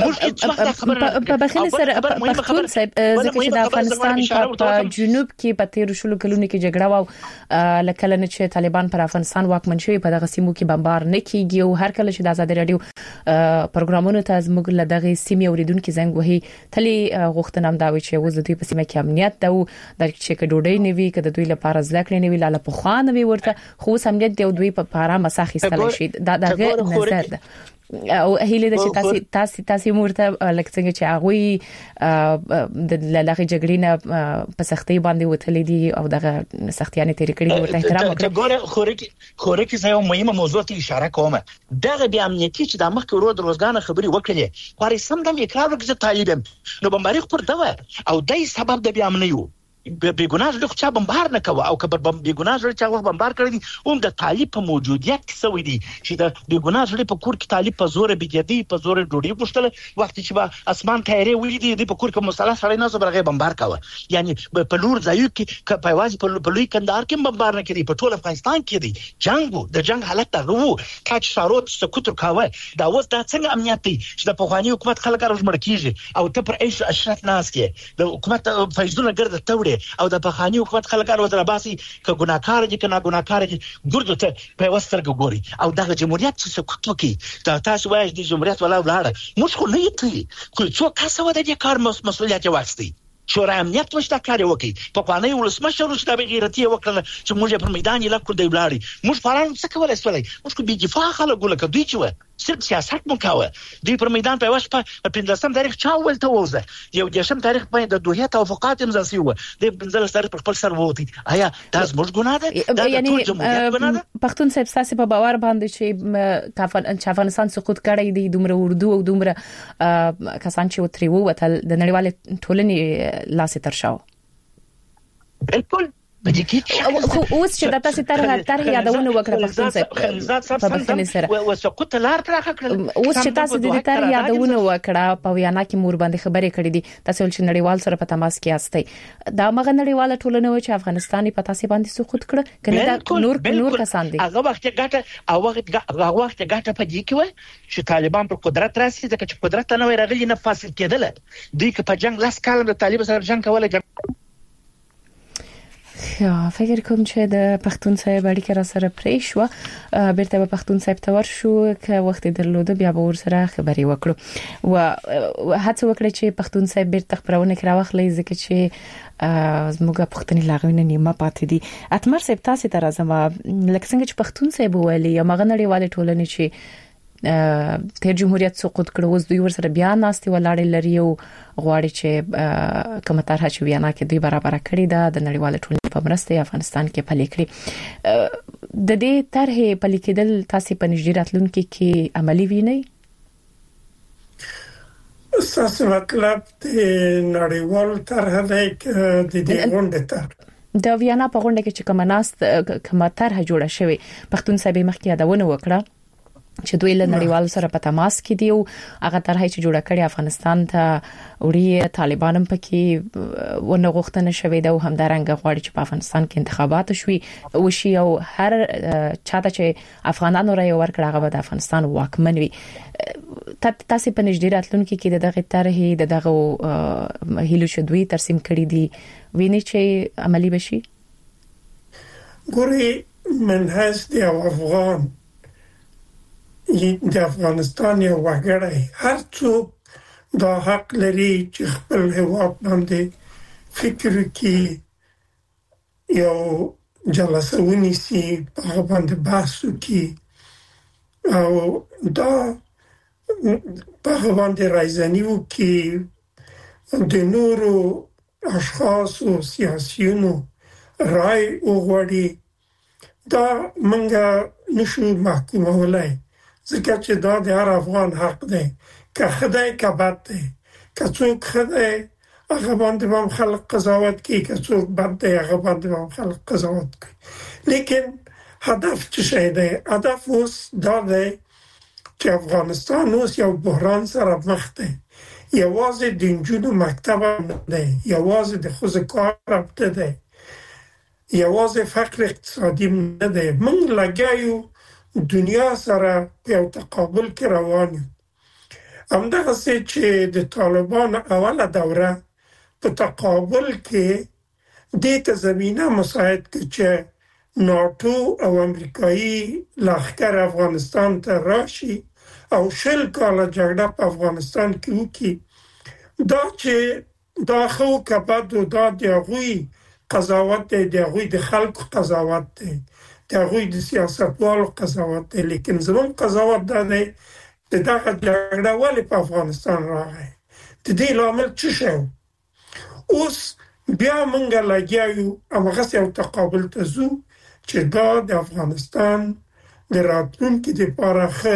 موږ په بخښنه سره پښتون صاحب ځکه چې د افغانستان په جنوب کې په 13 شلو کلونو کې جګړه و لکه نه چې طالبان پر افغانستان واکمن شوی په دغه سیمو کې بمبار نه کیږي او هر کله چې د آزاد رادیو پروګرامونو ته زموږ له دغه سیمې اوریدونکو زنګ وهي تلي غوښتنه هم دا وي چې وز د دوی په سیمه کې امنیت ده چې کډوډۍ نوي کده دوی لپاره ځلکړې نوي لاله په خوان نوي ورته خو سمجت دی دوی په پاره مساخي استل شي دا دغه نظر ده او هیله د چې تاسو مورته لکه څنګه چې هغه د لږه جګړې نه په سختي باندې وتلې دي او دغه سختيانه تیر کړې ورته احترام وکړي خوري کې یو مهمه موضوع ته اشاره کوم دغه بیا امنیتي چې د مخکې ورو د روزګان خبري وکړي خو رسم د اقرار وکړي چې طالبان نو بمباري خبر دا او دای سبب د بیا امنیو بیګوناز له چا بمبار نه کوي او کبر بیګوناز له چا بمبار کړی هم د طالب په موجودیت کې سوي دي چې د بیګوناز له په کور کې طالب په زور بيدي په زور ډوډۍ پښتله وخت چې با اسمان تیارې وې دي په کور کې مصالح سره نه زبرغه بمبار کوي یعنی په لور ځایو کې په واځي په لوی کندهار کې بمبار نه کړي په ټول افغانستان کې دي جنگو د جنگ حالت ته وو کاچ شاروت سکوتر کاوه دا اوس دا څنګه امنیت دی چې د پخوانی حکومت خلک راځمړ کیږي او ته پر ایش اشرف ناس کې د حکومت فیضونه ګرځي توړي او د بخانی حکومت خلک ورته باسي ک ګناکار دي کنه ګناکار دي ګورځو ته په وسترګ ګوري او دغه جمهوریت څه سکوت وکي دا تاسو وایي د جمهوریت ولا ولاړه موږ خو نه یې خو څو کسه و د دې کار مسؤلیت واخستي شورای امنیت وشته کار وکي په قانوني ولسمشر وشته به غیرتي وکړه چې موږ په میدان یې لکه دی ولاړی موږ فاران څه کولای سولای موږ کو بي دفاع خلک ولکه دوی چې صرف سیاست مو کاوه دوی پر میدان په واش په 15 تاریخ چا ولته وځه یو دیشم تاریخ په د دوه توافقات امضا و د 15 تاریخ په خپل سر ووتی آیا تاسو موږ ګناه ده یعنی پښتون صاحب تاسو په باور باندې چې افغانستان سقوط کړی دی دومره اردو او دومره کسان چې وتری ووتل د نړیوال ټولنې لاسه ترشاو بالکل اوس چې د تاسو طرح یادونه وکړه پښتون صاحب په بخښنې سره وسقط لار پراخه کړل اوس چې تاسو د دې طرح یادونه وکړه په ویانا کې مور باندې خبرې کړې دي تاسو چې نړیوال سره په تماس کې یاستئ دا مغه نړیواله ټولنه و چې افغانستاني په تاسو باندې سقوط کړ کنه دا نور کسان دي هغه وخت ګټه او وخت ګټه په دې کې و چې طالبان پر قدرت راسي ځکه چې قدرت نه راغلي نه فاصل کېدل دوی که په جنگ لاس کال د طالب سره جنگ کوله یا فکر کوم چې د پښتون صاحب اړیکه را سره پرې شو بیرته به پښتون صاحب ته ورشو که وخت درلوده بیا به ور سره خبري وکړو و هڅه وکړه چې پښتون صاحب بیرته خبرونه کړه واخلې ځکه چې زموږ پښتني لاغوینه نیمه پاتې دي اتمر صاحب تاسو ته راځم لکه څنګه چې پښتون صاحب ویلي یا مغنړي والے ټولنې چې تیر جمهوریت سقوط کړو اوس دوی ورسره بیا ناستي ولاړې لري او غواړي چې کومه طرحه چې ویانا کې دوی برابر کړی دا د نړیوال ټولنې په مرسته افغانستان کې پلي کړی د دې طرحه پلي کېدل تاسو په نږدې راتلونکو کې عملی وینئ اساس مطلب د نړیوال طرحه د دې غونډه طرح د ویانا په غونډه کې چې کومه طرحه جوړه شوې پښتون صاحب مخکې یادونه وکړه چې دوی له نړیوالو سره په تماس کې دي او هغه طرحه چې جوړه کړې افغانستان ته وړي طالبانم پکې ونه غوښتنه شوې ده او همدارنګه غواړي چې په افغانستان کې انتخابات وشي او هر چاته چې افغانانو رای ورکړي هغه د افغانستان واکمن وي تاسو په نږدې راتلونکو کې دغه طرحه دغه هیلو شدوي ترسیم کړی دي ویني چې عملی بشي ګوري منهج دی افغان د افغانستان یو وګړی هر څوک دا حق لري چې خپل هیواد باندې فکر وکړي یو جلسه ونیسي په باندې بحث وکړي او دا په باندې راځنی وکړي د نورو اشخاص او سیاسيونو رائے وغوړي دا منګه نشو محکومولای ځکه چې دا د هر افغان حق دی که خدای که بد دی که څوک خدای هغه باندې هم خلک قضاوت کوي که څوک بد دی هغه باندې هم خلک قضاوت کوي لیکن هدف څه شی دی هدف اوس دا دی چې افغانستان اوس یو بحران سره مخ دی یوازې د نجونو مکتب نه دی یوازې د ښځو کار رابطه دی یوازې فقر اقتصادي نه دی موږ لګیو دنیا سره په تقابل کې روان یو همدغه چې د طالبان اوله دوره په تقابل کې د زمينه مساعد کړي چې ناتو او امریکایي لښکر افغانستان ته راشي او شل کاله جګړه په افغانستان کې وکړي دا چې دا خو کبد او دا د غوي قضاوت دی غوي د خلکو قضاوت دی هغوی د سیاستوالو قضاوت دی لیکن زموږ قضاوت دا دی چې دغه جګړه ولې په افغانستان راغی د دې لامل څه شو اوس بیا موږ لګیاو هغه یو تقابل ته ځو چې دا د افغانستان د راتلونکي لپاره ښه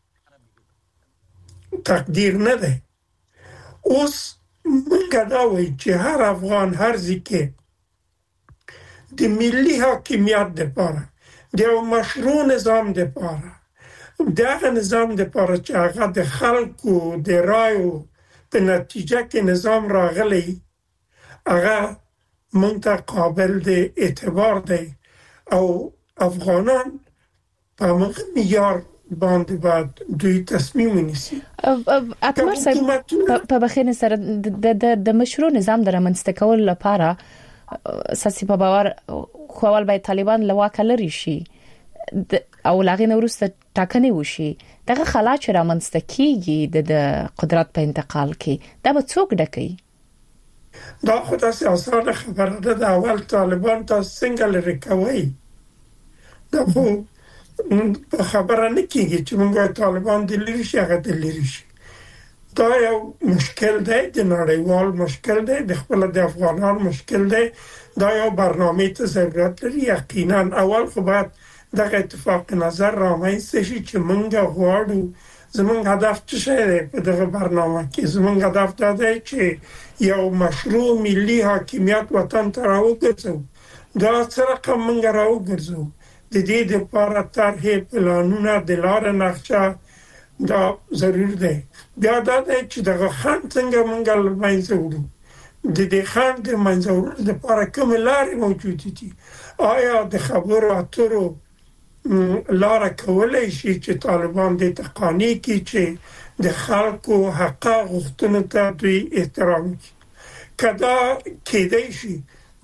تقدیر نه دی اوس موږ دا وایو چې هر افغان هر ځکه د ملي حاکمیت لپاره د مشروع نظام لپاره دغه نظام لپاره چې هغه د خلکو د رایو په نتیجه کې نظام راغلی هغه مونږ قابل د اعتبار دی او افغانان په معیار باندې بعد دوی تصمیم ونیسي اتمر صاحب په بخینه سره د مشروع نظام د رامنځته کولو لپاره ساسي په باور خوال باید طالبان لواک لري شي او لاغې نورسته ټاکنې وشي دغه خلا چې رامنځته کیږي د قدرت په انتقال کې دا به څوک ډکې دا خو تاسو اسانه خبره ده د اول طالبان تاسو څنګه لري کوي دا خو خبره نه کیږي چې موږ طالبان د لری شي هغه د لری شي دا یو مشکل دی د نړیوال مشکل دی د خپل د افغانان مشکل دی دا یو برنامه ته ضرورت لري یقینا اول خو باید دغه اتفاق نظر رامنځته شي چې موږ غواړو زموږ هدف څه دی په دغه برنامه کې زموږ هدف دا دی چې یو مشروع ملي حاکمیت وطن ته راوګرځو دا سره کوم موږ راوګرځو د دې لپاره طرح پلانونه د لار نقشه دا ضرور دی بیا دا دی چې دغه خان څنګه موږ لمنځو د دې خان د منځو لپاره کوم لارې موجود دي آیا د خبرو اترو لار کولای شي چې طالبان د تقانی کې چې د خلکو حق غوښتنه ته دوی احترام کړي کدا کېدای شي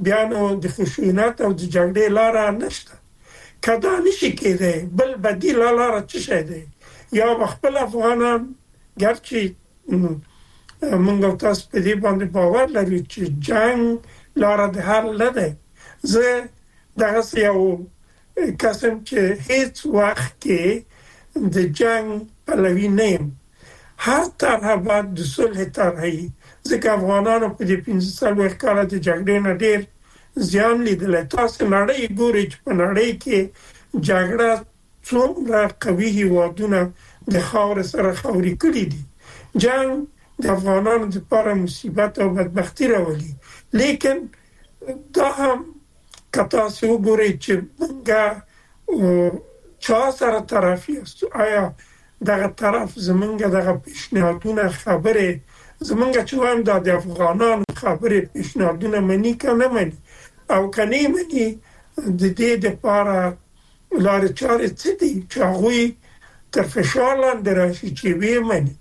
بیا نو د خشونت او د جګړې لار نشته. کدا نشي کېده بل بدیل لار څه شه ده یا خپل افغانان ګرچې موږ تاسو په دې باندې باور لرو چې جنگ لار د حل نه ده. زه دغه یو قسم چې هیڅ وخت کې د جنگ پلوی نه یم. هر طرح باید د صلح طرحي ځکه افغانانو په دې 15 کاله د جګړې نه ډېر زیان لیدل. تاسو نړۍ ګورئ چې په نړۍ کې جګړه څومره قوي هیوادونه د خاور سره خاوري کړي دي. جنگ د افغانانو لپاره مصیبت او بدبختی راولي. لیکن دا هم کتا سو ګوري چې موږ چا سره طرف یو آیا دغه طرف زمونږ دغه پیشنهادونه خبره زمونږ چې وایم د افغانانو خبره پیشنهادونه منی کنه منی او کني منی د دې لپاره لار چارې څه دي چې هغه تر فشار لاندې راشي چې وی منی.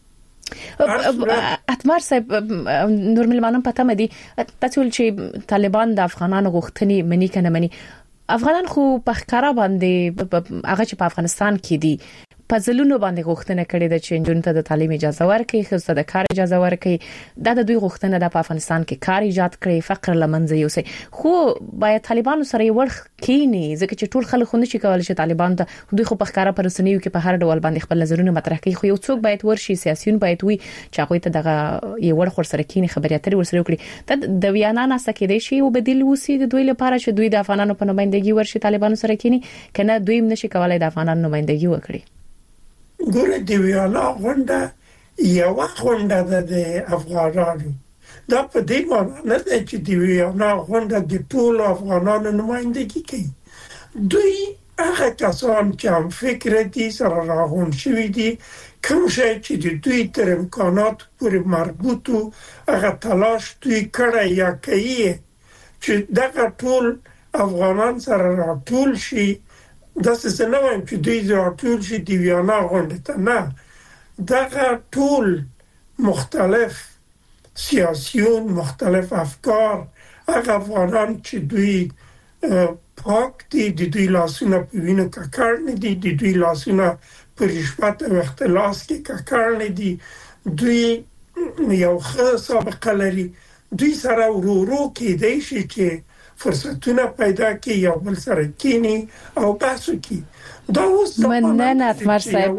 اتمر صاحب نور ملمانم پته مدي تاسو چې طالبان د افغانانو غوښتنې منی کنه منی افغانان خو په ښکارا باندې هغه چې په افغانستان کې دي په ځلونو باندې غوښتنه کړې ده چې جنونو ته د تعلیم اجازه ورکړي، خصوصا د کار اجازه ورکړي. دا د دوی غوښتنه ده په افغانستان کې کار ایجاد کړي، فقر لمنځه یوسي. خو باید طالبانو سره یو ورخ کینی ځکه چې ټول خلک خوند شي کولای شي طالبان ته دوی خو په ښکارا پرسنیو کې په هر ډول باندې خپل نظرونه مطرح کوي. خو یو څوک باید ورشي، سیاسيون باید وي چې هغه ته دغه یو ورخ سره کینی خبرې اترې ورسره وکړي. د ویانا ناسه کې دی شي او بدیل وسی د دوی لپاره چې دوی د افغانانو په نمائندګي ورشي طالبانو سره کینی کنه دوی نشي کولای د افغانانو نمائندګي وکړي. ګوره د ویانا غونډه یو غونډه ده د افغانانو. دا په دې معنی نه ده چې د ویانا غونډه د ټول افغانانو نمائندګي کوي. دوی هغه کسان چې هم فکر دي سره راغون شوي دي کوم شي چې د دوی تر امکانات پورې مربوطو هغه تلاش دوی کړی یا کوي چې دغه ټول افغانان سره راټول شي. دا څه نه وایم چې دوی راټول شي د ویانا غونډه ته نه. دغه ټول مختلف سیاسيون مختلف افکار هغه افغانان چې دوی پاک دي د دوی لاسونه په وینو ککړ نه دي، د دوی لاسونه په رشوت او اختلاس کې ککړ نه دي، دوی یو ښه سابقه لري. دوی سره ورو کېدای شي چې فرصتونه پیدا کی یا بل سره کینی او بحثو کی. دا اوس مننه اتمر صاحب،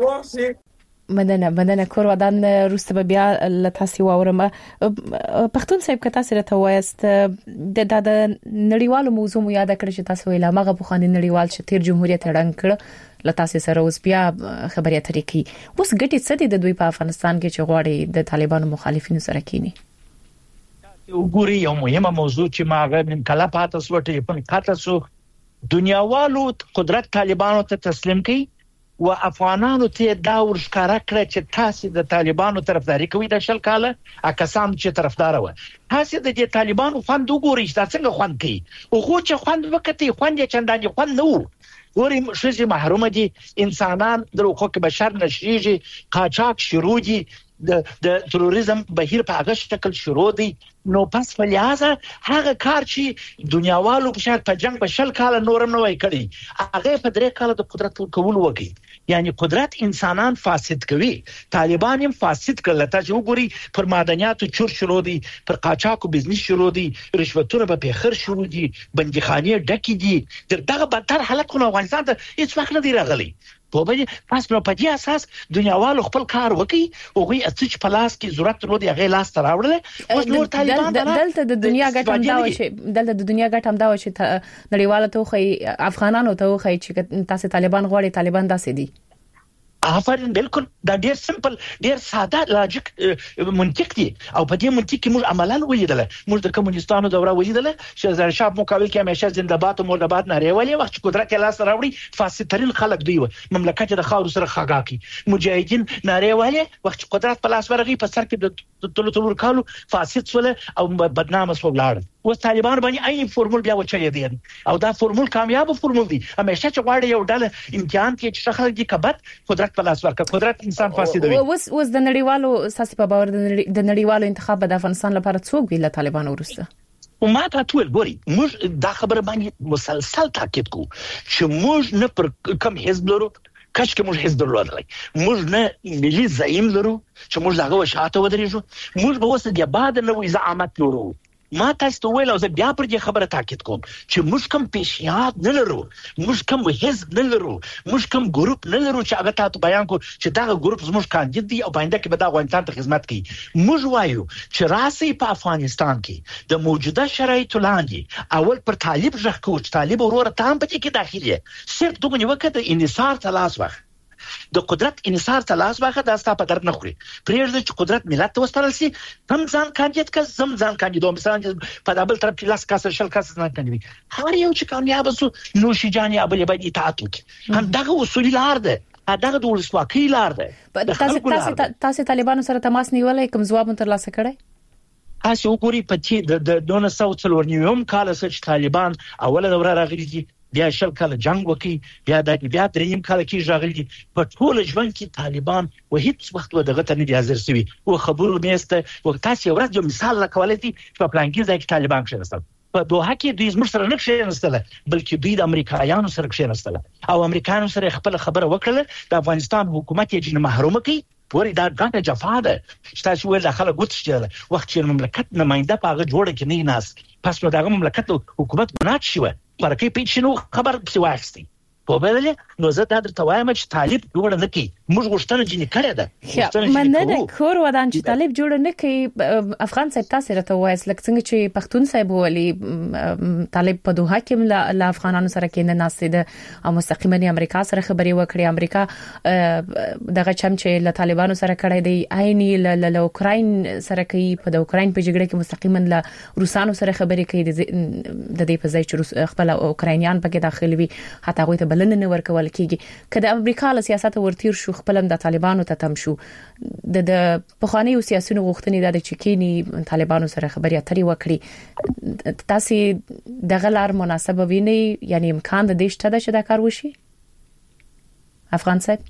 مننه کور ودان روسته بیا لتاسي واورم. پښتون صاحب کته سره ته وایست د نړیوالو موضوع مو یاد کړی چې تاسو ویل مغه په خاني نړیوال چې تیر جمهوریت رنګ کړ لتاسي سره اوس بیا خبري اترې کی. اوس ګټي څه دي د دوی په افغانستان کې چې غواړي د طالبانو مخالفینو سره کینی؟ وګوري یو مهمه موضوع چې ماغه من کله پاتې سوټه په کاته سو دنیاوالو قدرت طالبانو ته تسلیم کړي او افغانانو ته دا ورښکارا کړ چې تاسو د طالبانو طرفداري کوي د شل کاله اکسان چې طرفدار و تاسو د طالبانو خوند وګورئ چې څنګه خوند کوي او خو چې خوند وکړي خوند یې چندانې خوند نه وو. ګوري شې محروم دي انسانان د حقوق بشر نشریږي، قاچاق شروع دي، د تروریزم بهیر په هغه شکل شروع دي. نو پس فلیازه هغه کار چې دنیاوالو په شرط په جنگ په شل کال نورم نه وای کړی هغه په درې کال د قدرت کول وکي. یعنی قدرت انسانان فاسد کوي، طالبان هم فاسد کړل. تاسو وګورئ پر معدنیاتو چور شروع دي، پر قاچاقو بزنس شروع دي، رشوتونه په پیخر شروع دي، بندخانه ډکې دي. دغه بدتر حالت خو افغانستان ته هیڅ وخت نه دی راغلی. په بده پس په دې اساس دنیاوالو خپل کار وکي او غي اڅچ پلاس کې ضرورت ورو دی هغه لاس تراوړل. اوس نور طالبان دلته د دنیا ګټم دا و چې نړیواله توخی افغانانو توخی چې تاسو طالبان غواړي طالبان داسې دي. آفرین بالکل دا ډیر سمپل ډیر ساده لاجیک منطق دی او په دې منطق کې موږ عملاً ولیدل. موږ د کمونستانو دوره ولیدل چې زر شاه مقابل کې همیشه زنده‌باد او مرده‌باد ناره ویلې وخت قدرت لاس راوړي فاسد ترين خلک دی مملکت د خاور سره خاګاکي مجاهدین ناره ویلې وخت قدرت په لاس ورغی په سر کې د تلور کالو فاسد سول او بدنامه سولاړ. و طالبان باندې اي فرمول بیا وچي دي او دا فرمول کامیاب فرمول دي. همیشه چې غواړي یو ډله امتحان کې چې خلک دي کبد قدرت په لاس ورکړي قدرت انسان فاسدوي. اوس د نړیوالو اساسي په باور د نړیوالو انتخاب د افغانستان لپاره څوک ویل طالبان ورسته او ما ته ټول ګوري موږ دا خبره باندې مسلسل تاکید کوو چې موږ نه پر کم حزب لرو کاش که موږ حزب درلودلی موږ نه ملي زعیم لرو چې موږ دغه وشاته ودرېږو موږ به اوس د بعد نوې زعامت لرو ما تاسو ته ویل او زه بیا پر دې خبره تاکید کوم چې موږ کوم پیشنهاد نه لرو موږ کوم حزب نه لرو موږ کوم ګروپ نه لرو چې هغه تاسو بیان کو چې دا ګروپ زموږ کاندید دی او باندې کې به دا افغانستان ته خدمت کوي موږ وایو چې راسي په افغانستان کې د موجوده شرایطو لاندې اول پر طالب ځخ کو چې طالب وروره تام پکې کې داخلي صرف دغه نیوکه د انحصار تلاش وخت د قدرت انحصار تلاش واخه دا ستا په درد نه خوري پرېږده چې قدرت ملت ته وسترل سي هم ځان کاندید کس زم ځان کاندیدوم مثلا په دابل طرف کې لاس کاسه شل کاسه نه کاندید هر یو چې کامیاب سو نوشي جان یا بل باندې اطاعت وکړي هم دغه اصول لار ده دغه د ولسواکۍ لار ده تاسو طالبانو سره تماس نیولای کوم ځواب تر لاسه کړی تاسو وګورئ په چې د 1940 کال سره طالبان اوله دوره راغلي دي بیا شل کال جنگ وکي بیا دریم کال کې راغلي دي په ټول ژوند کې طالبان و هیڅ وخت دغه ته نه دي حاضر شوي او خبرو میسته او تاسو ورځ یو مثال لکولای دي په پلانګي ځای کې طالبان کېناستل په دوحه کې دوی زموږ سره نه کېناستل بلکې دوی د امریکایانو سره کېناستل او امریکایانو سره خپل خبره وکړه د افغانستان حکومت یې جن محروم کړي پوری دا ګټه جفا ده چې تاسو ول داخله ګوتشته وخت چې مملکت نماینده پاغه جوړه کې نه ناس پس نو دغه مملکت حکومت بنات شوه ورکه پیښنو خبر څه واخستي په بدله نو زه دا درته وایم چې طالب جوړ نه کی موږ غوښتنه جنې کړې ده مننه کور ودان چې طالب جوړ نه کی افغان صاحب تاسو راته وایس لکه څنګه چې پښتون صاحب ولي طالب په دوحه کې له افغانانو سره کې نه ناسیده او مستقیما امریکا سره خبري وکړي امریکا دغه چم چې له طالبانو سره کړی دی عیني له اوکراین سره کوي په د اوکراین په جګړه کې مستقیما له روسانو سره خبري کوي د دې په ځای چې خپل اوکراینیان پکې داخلي وي حتی هغه ته بلنه نه ورکول کیږي کله امریکا له سیاست ورتیر شو خپلم د طالبانو ته تم شو د پخوانی سیاسيونو غوښتنې د چکینی طالبانو سره خبري اترې وکړي تاسو د غلار مناسبه ویني یعنی امکان د دې شته چې دا کار وشي افغان صاحب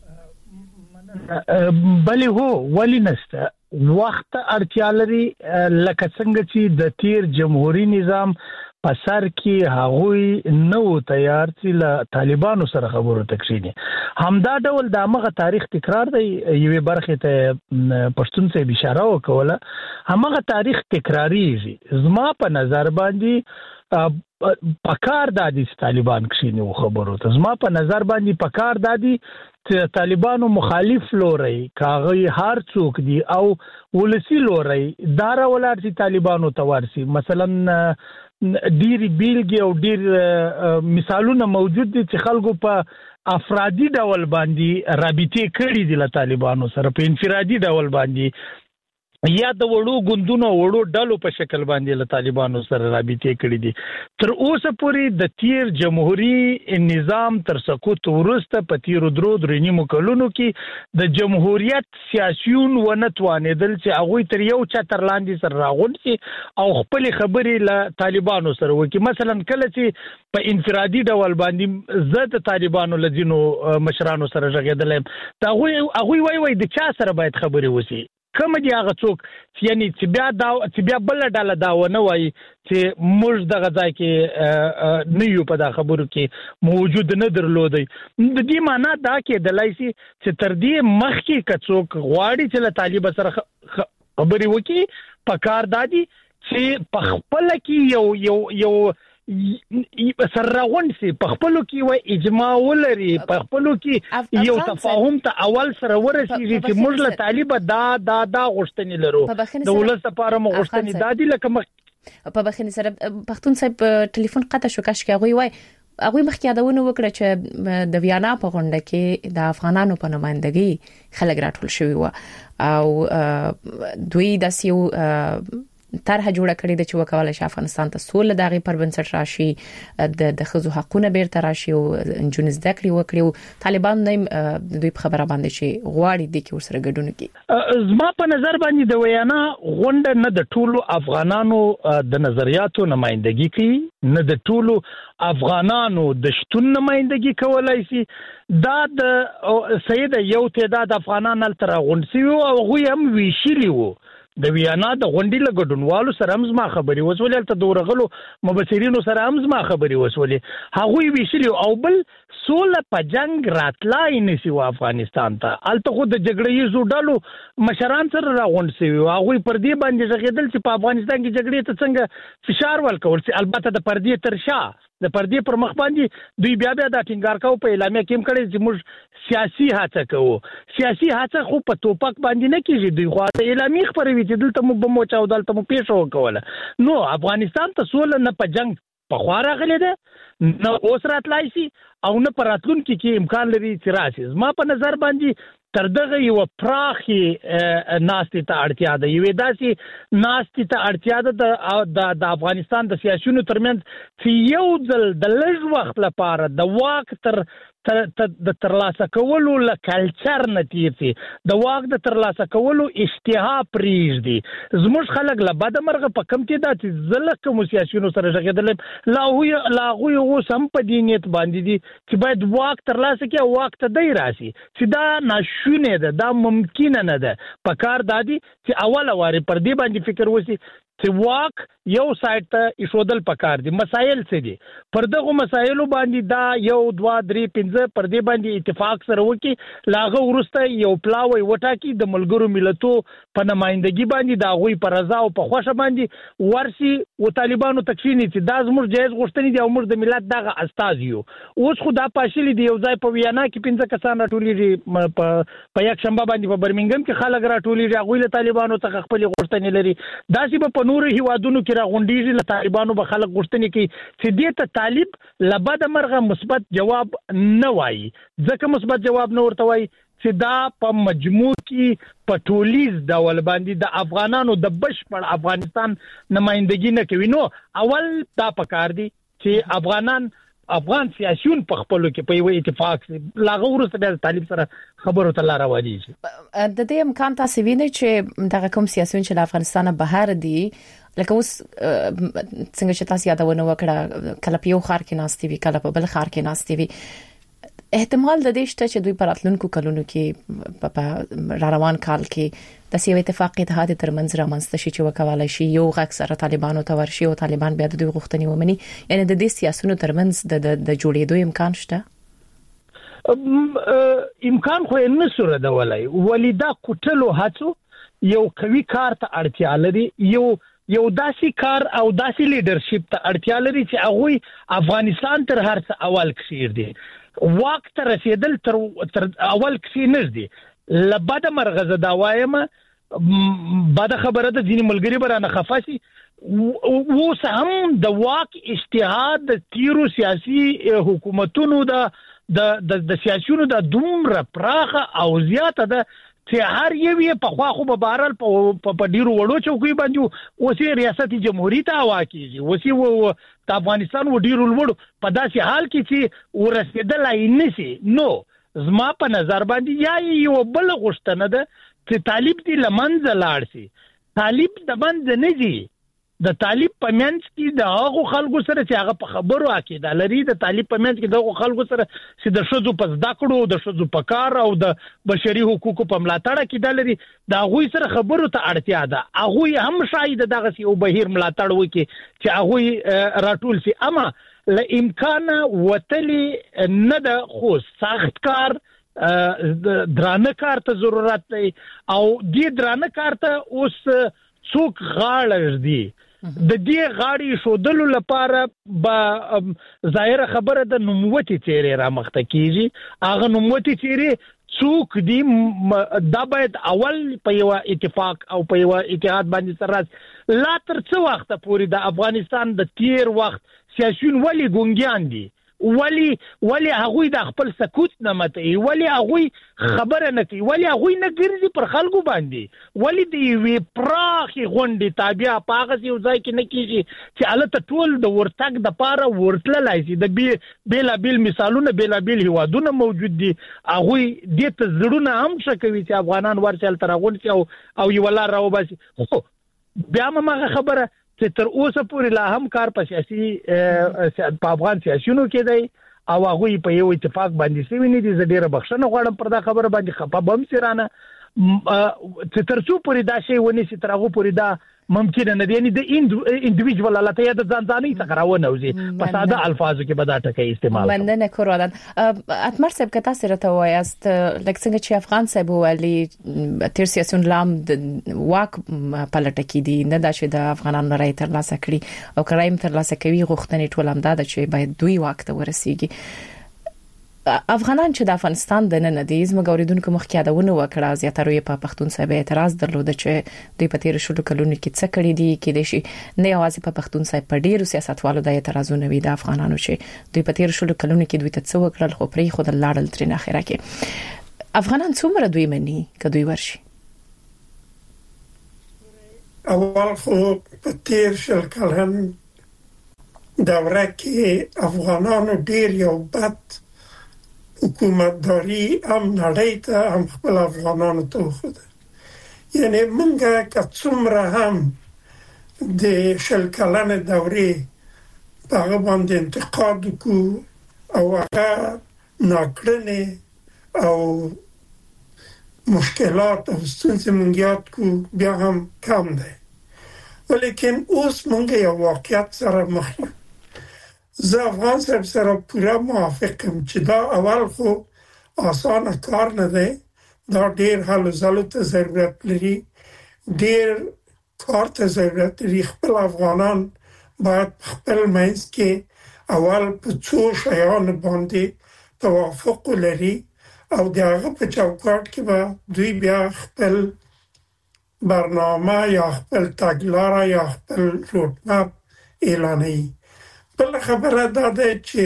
بلې هو ولی نسته وخت اړتیا لري لکه څنګه چې د تیر جمهوریت نظام په سر کې هغوی نو تیار چې له طالبانو سره خبرو تکشینی همدا ډول د هغه تاریخ تکرار دی یوې برخه ته پښتون څخه اشاره وکوله هغه تاریخ تکراریږي زما په نظر باندې پکار دادی طالبان کښینی خبرو ته زما په نظر باندې پکار دادی چې طالبانو مخالف لوري کاغي هر څوک دی او ولسی لوري دار ولر چې طالبانو توارسي مثلا ډیر بیلګي او ډیر مثالونه موجود دي چې خلکو په افرادي ډول باندې رابطه کړې دي له طالبانو سره په انفرادي ډول باندې یا د وړو ګوندونو وړو ډلو په شکل باندې له طالبانو سره رابطه کړې دي تر اوسه پورې د تیر جمهوریت نظام تر سقوط وروسته په تیر درې نیمو کلونو کې د جمهوریت سیاسيون ونتوانېدل چې هغه تر یو چتر لاندې سره راغون شي او خپل خبرې له طالبانو سره وکړي مثلا کله چې په انفرادي ډول باندې زه د طالبانو لذینو مشرانو سره ژغېدلم دا هغه وای د چا سره باید خبرې وشي کوم دی هغه څوک یعنی چې بیا بل ډاله دا ونه وای چې موږ دغه ځای کې نه یو په دا خبرو کې موجود نه درلودي د دې معنی دا کې د لایسي چې تر دې مخکې کڅوک غواړي چې له طالب سره خبرې وکړي په کار دادي چې په خپل کې یو سرغون سي په خپلو کې و اجماع ولري په خپلو کې یو تفاهم ته اول سره ورسیږي چې موږ له طالب دا غوښتنې لرو د ولس لپاره مو غوښتنې دادي لکه په بخښنې سره پښتون صاحب ټلیفون قطع شو کاش کې وای هغه مخکې یادونه وکړه چې د ویانا په غونډه کې د افغانانو په نمائندګۍ خلک راټول شوی و او دوی د سیو طرحه جوړه کړې ده چې وکولای شي افغانستان ته سوله دغه پر بنسټ راشي د خزو حقونه بیرته راشي او انجونز دکړي وکړي طالبان نه دوی په خبره باندې شي غواړي د کې ورسره ګډون کوي زما په نظر باندې د ویانا غونډه نه د ټولو افغانانو د نظریاتو نمائندګي کوي نه د ټولو افغانانو د شتون نمائندګي کولای شي دا د سید یو تعداد افغانان تر غونډسي او هغه هم ویشلی وو د ویانا د غونډې له ګډونوالو سره هم زما خبرې وسولې ته دورغلو مبصرینو سره هم زما خبرې وسولې هغوی ویشلی او بل سوله په جنگ راتلای نسی و افغانستان ته الته خو د جګړې زوډالو مشران سره راغونډ سوي هغوی پر دې باندې ژغېدل چې په افغانستان کې جګړې ته څنګه فشار ورکول شي البته د پردې تر شا د پردې پر مخ باندې دوی بیا دا ټینګار کوي په اعلامیه کې هم کړي چې موږ سیاسي هڅه کوو سیاسي هڅه خو په توپک باندې نه کیږي دوی خو د اعلامیه خبرې چې دلته مو بمو چاو دلته مو پیښ وکوله نو افغانستان ته سول نه په جنگ په خوا راغلی ده نو اوس راتلای شي او نه پر راتلونکي کې امکان لري چې راشي زما په نظر باندې تر دغه یو پراخي ناستې ته اړتیا ده یوه داسې ناستې ته اړتیا ده د افغانستان د سیاسيونو ترمنځ چې یو ځل د لږ وخت لپاره د واک د ترلاسه کولو له کلچر نتیجه د واک د ترلاسه کولو اشتها پریږدي زموږ خلک له بده مرغه په کم کې دا چې زله کوم سیاسيونو سره ژغېدل لا هو یو سم په دینیت باندې دي چې باید واک ترلاسه کړي او واک ته دی راشي چې دا شونه ده دا ممکن نه ده په کار دادی چې اوله واره پر دې باندې فکر وسی چې واک یو سایت ته ایشودل پکار دي مسایل څه دي پر دغه مسایلو باندې دا 1 2 3 5 پر دې باندې اتفاق سره وکي لاغه ورسته یو پلاوي وټاکي د ملګرو ملتو په نمائندګي باندې دا غوي پر رضا او په خوښه باندې ورسي او طالبانو تکفینی چې دا زموږ جایز غوښتنې دي او موږ د ملت دغه استاد یو اوس خو دا پاشلی دی یو ځای په ویانا کې 15 کسان راټولېږي په یک شنبه باندې په برمنګم کې خلک راټولېږي غوي له طالبانو څخه خپل غوښتنې لري داسې په نور هیوادونو کې راغونډېږي له طالبانو به خلک غوښتنې کوي چې دې ته طالب لبد مرغه مثبت جواب نه وایي ځکه مثبت جواب نه ورته وایي چې دا په مجموع کې په ټولیز ډول باندې د افغانانو د بشپړ افغانستان نمائندګي نه کوي نو اول دا پکار دي چې افغان سیاسيون په خپلو کې په یو اتفاق لاغه ورسته د طالب سره خبرو ته لار وایي د دې امکان تاسو وینئ چې دغه کوم سیاسيون چې د افغانستان بهر دي لکه اوس څنګه چې تاسو یادونه وکړه کله په یو خار کې ناستي وي کله په بل خار کې ناستي وي احتمال د دې شته چې دوی په راتلونکو کلونو کې په روان کال کې د سیاسي اتفاق اتحاد ترمنځ رامنځته شي چې وکولای شي یو غږ سره طالبانو ته ورشي او طالبان بیا د دوی غوښتنې ومني یعنی د دې سیاسيونو ترمنځ د جوړېدو امکان شته امکان خو نه سره د ولای ولیدا کوټلو هڅو یو قوي کار ته اړتیا لري یو داسي کار او داسي لیدرشپ ته اړتیا لري چې هغه افغانستان تر هر څه اول کشیر دي واک ته رسیدل تر اول کشي نږدې لبد مرغزه دا وایم بعد خبره د ځینې ملګری برانه خفاسي اوس هم د واک اجتهاد د تیرو سیاسي حکومتونو د سیاسيونو د دومره پراخه او زیاته ده چې هر یو په خوا خو به بهرال په ډیرو وړو چوکۍ باندې اوسې ریاست جمهوریت ته واکېږي اوسې د افغانستان و ډیرو وړو په داسې حال کې چې ورسېدلای نشي نو زما په نظر باندې یا یو بل غوښتنه ده چې طالب دې لمنځه لاړ شي طالب د منځ نه دی د طالب په منځ کې د هغو خلکو سره چې هغه په خبرو عقیده لري د طالب په منځ کې د هغو خلکو سره چې د شذو په زده کړو د شذو په کار او د بشري حقوقو په ملاتړ کې لري د هغوی سره خبرو ته اړتیا ده هغوی هم شاید دغه یو بهیر ملاتړ وکړي چې هغوی راټول شي اما له امکان وتلی نه ده خو سخت کار درانه کار ته ضرورت دی او دې درانه کار ته اوس څوک غاړه دی د دې غاړي شودلو لپاره به ظاهر خبره د نوموتي چیرې را مخته کیږي هغه نوموتي چیرې څوک دی دا باید اول په یو اتفاق او په یو اتحاد باندې سره لا تر څو وخت پورې د افغانستان د تیر وخت سیاسيون ولی ګونګیان دي ولی هغوی د خپل سکوت نه متي ولی هغوی خبره نه کوي ولی هغوی نه ګرځي پر خلکو باندې ولی دی وی پراخي غونډې تابع پاغه یو ځای کې نه کیږي چې الته ټول د ورتګ د پاره ورتللای شي د بیل مثالونه بیل هوادونه موجود دي هغوی د ته زړونه هم شکوي چې افغانان ورچل تر غونډ او یو لار راو باسي خو بیا مغه خبره چې تر اوسه پورې لا هم کار په سیاسي په افغان سیاسيونو کې دی او هغه په یو اتفاق باندې سوي نه دي زه ډیره بخښنه غواړم پر دا خبره باندې خپه بم سرانه ترڅو پورې دا شی ونیسي تر هغه پورې دا ممکن نه دی. یعنی د انډیویډوال حالت یا د ځانځاني څخه راونوځي په ساده الفاظو کې به دا ټکی استعمال کوي. مننه کورودان. اتمر صاحب که تاسو راته وایاست لکه څنګه چې افغان صاحب ویلي تیر سیاسيون لام د واک پلټه کې دي نه دا چې د افغانانو رای تر لاسه کړي او کرایم تر لاسه کوي غوښتنې ټول هم دا چې باید دوی واک ته ورسیږي. افغانان چې د افغانستان د نن دي زموږ اوریدونکو مخکې یادونه وکړه زیاتره په پښتون صاحب اعتراض درلود چې دوی په تیر شلو کلونو کې څه کړی دي کې د شي نه یوازې په پښتون صاحب په ډیرو سیاستوالو د اعتراضونه وی د افغانانو چې دوی په تیر شلو کلونو کې دوی ته څه وکړل خو پرې خود لاړل تر نه اخره کې افغانان څومره دوی مني کدوې ورشي. اول خو په تیر شل کلن دوره کې افغانانو ډیر یو بد حکومتداری هم نړۍ ته هم خپل افغانانو ته وخوده. یعنی منګه که څومره هم د شل کلن دورې په هغه باندې انتقاد وکړو او هغه ناکړنې او مشکلات او ستونزې مونږ یاد کړو بیا هم کم دی. ولیکن اوس مونږ یو واقعیت سره مخ یو. زه افغان صاحب سره پوره موافقم چې دا اول خو آسانه کار نه دی. دا ډیر هلو ځلو ته ضرورت لري. ډیر کار ته ضرورت لري. خپل افغانان باید خپل منځ کې اول په څو شیانو باندې توافق لري او دغه په چوکاټ کې به دوی بیا خپل برنامه یا خپل تګلاره یا خپل روډمپ اعلانوي. بل خبره دا ده چې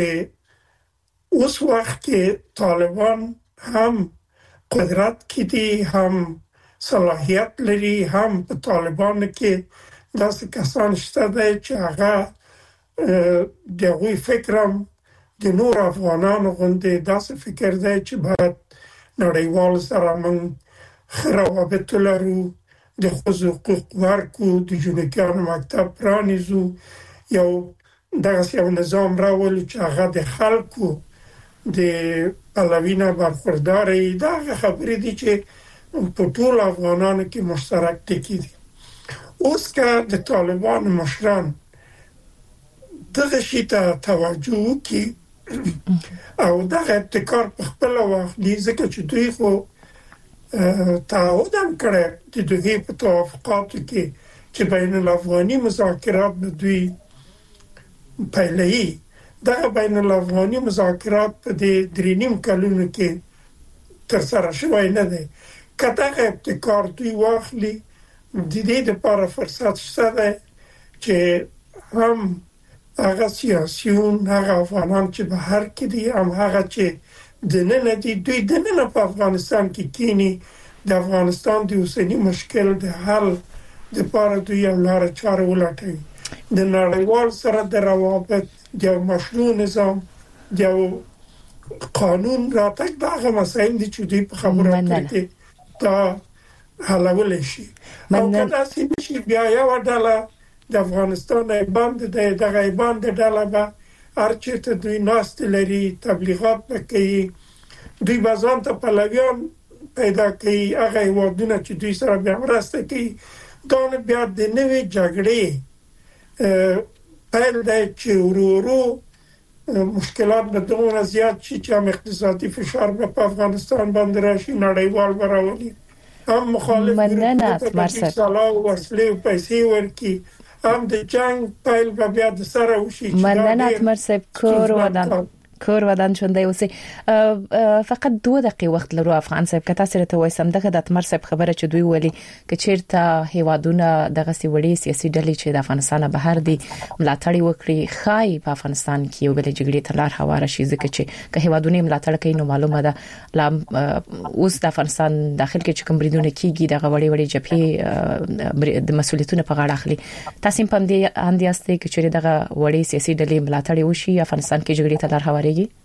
اوس وخت کې طالبان هم قدرت کې دي هم صلاحیت لري هم په طالبانو کې داسې کسان شته دی چې هغه د هغوی فکرم د نور افغانانو غوندې داسې فکر دی چې باید نړیوال سره موږ ښه روابط ولرو، د ښځو حقوق ورکړو، د جنوکیانو مکتب پرانیزو، دغسې یو نظام راولو چې هغه د خلکو د پلوي نه برخوردار وي. دا هغه خبرې دي چې په ټولو افغانانو کې مشترک ټکي دي. اوس که د طالبانو مشران دغه شي ته توجه وکړي او دغه ابتکار په خپله واخلي، ځکه چې دوی خو تعهد هم کړی د دوی په توافقاتو کې چې بین الافغاني مذاکرات به دوی پیلوي. دغه بین الافغاني مذاکرات په دې 3.5 کلونو کې ترسره شوی نه دی. که دغه ابتکار دوی واخلي د دې لپاره فرصت شته دی چې هم هغه سیاسیون هغه افغانان چې بهر کې دي هم هغه چې دننه دي دوی دننه په افغانستان کې کینی د افغانستان د اوسنی مشکل د حل لپاره دوی یو لاره چاره ولټوي. د نړیوال سره د روابط د مشروع نظام د قانون راتګ دغه مسایل دي چې دوی په خبرو کې دا حلول شي. او کله چې شي بیا یو ډله د افغانستان باندې دغه باندې ډله به ارچته دوی ناست لري، تبلیغات کوي، دوی بازان ته پلویان پیدا کوي، هغه وادونه چې دوی سره بیا مرسته کوي. دا بیا د نوې جګړې پیل دی چې ورو مشکلات به دومره زیات شي چې هم اقتصادي فشار به په افغانستان باندې راشي، نړیوال به راولي، هم مخالف مننه مرسد سلاح و وسلې و پیسې ورکي، هم د جنگ پیل به بیا د سره وشي. مننه مرسد کور ودان شونده اوسې فقط 2 دقیقې وخت لرو. افغان صاحب کته سره ته وایسم دغه د اتمر صاحب خبره چې دوی ولي ک چیرته هیوادونه دغه سی وړي سیاسي ډلې چې د افغانستان بهر دي ملاتړ وکړي خای په افغانستان کې یو بل جګړې ته لار هواره شي، ځکه چې که هیوادونه ملاتړ کوي نو معلومه ده اوس د افغانستان داخل کې چې کوم بریدونه کیږي دغه وړي جبهې د مسولیتونو په غاړه اخلي. تاسو په دې اندیاسته کې چې دغه وړي سیاسي ډلې ملاتړ وشي افغانستان کې جګړې ته لار هواره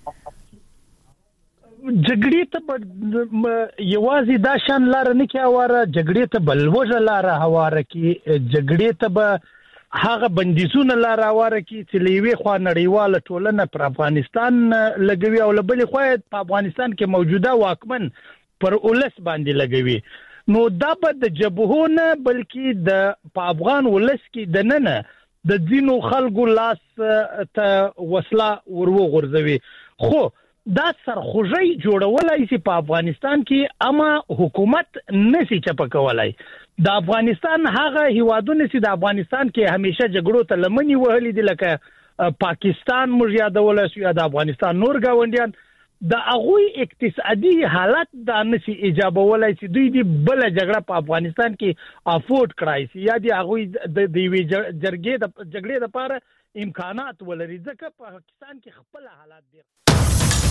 جګړې ته یوازې دا شان لار نه کې اواره، جګړې ته بلوجه لار هواره کې، جګړې ته به هغه بندیزونه لار هواره کې چې لوي خو نړیواله ټولنه پر افغانستان لګوي او بلې خو په افغانستان کې موجوده واکمن پر اولس باندې لګوي. نو دا به د جبهونه بلکې د افغان ولس کې د ننه د دینو خلکو لاس ته وسله ورغورځوي. خو دا سرخوږی جوړولای شي په افغانستان کې، اما حکومت نشي چپکولای. د افغانستان هغه هیوادونه چې د افغانستان کې همیشه جګړو ته لمنې وهلې دي لکه پاکستان موږ یادول شو یا د افغانستان نور گاونډیان، د هغوی اقتصادي حالت د نشي ایجابولای چې دوی دی بل جګړه په افغانستان کې افورد کړای شي یا دی هغوی د جګړې لپاره امکانات ولري، ځکه په پاکستان کې خپل حالات دي.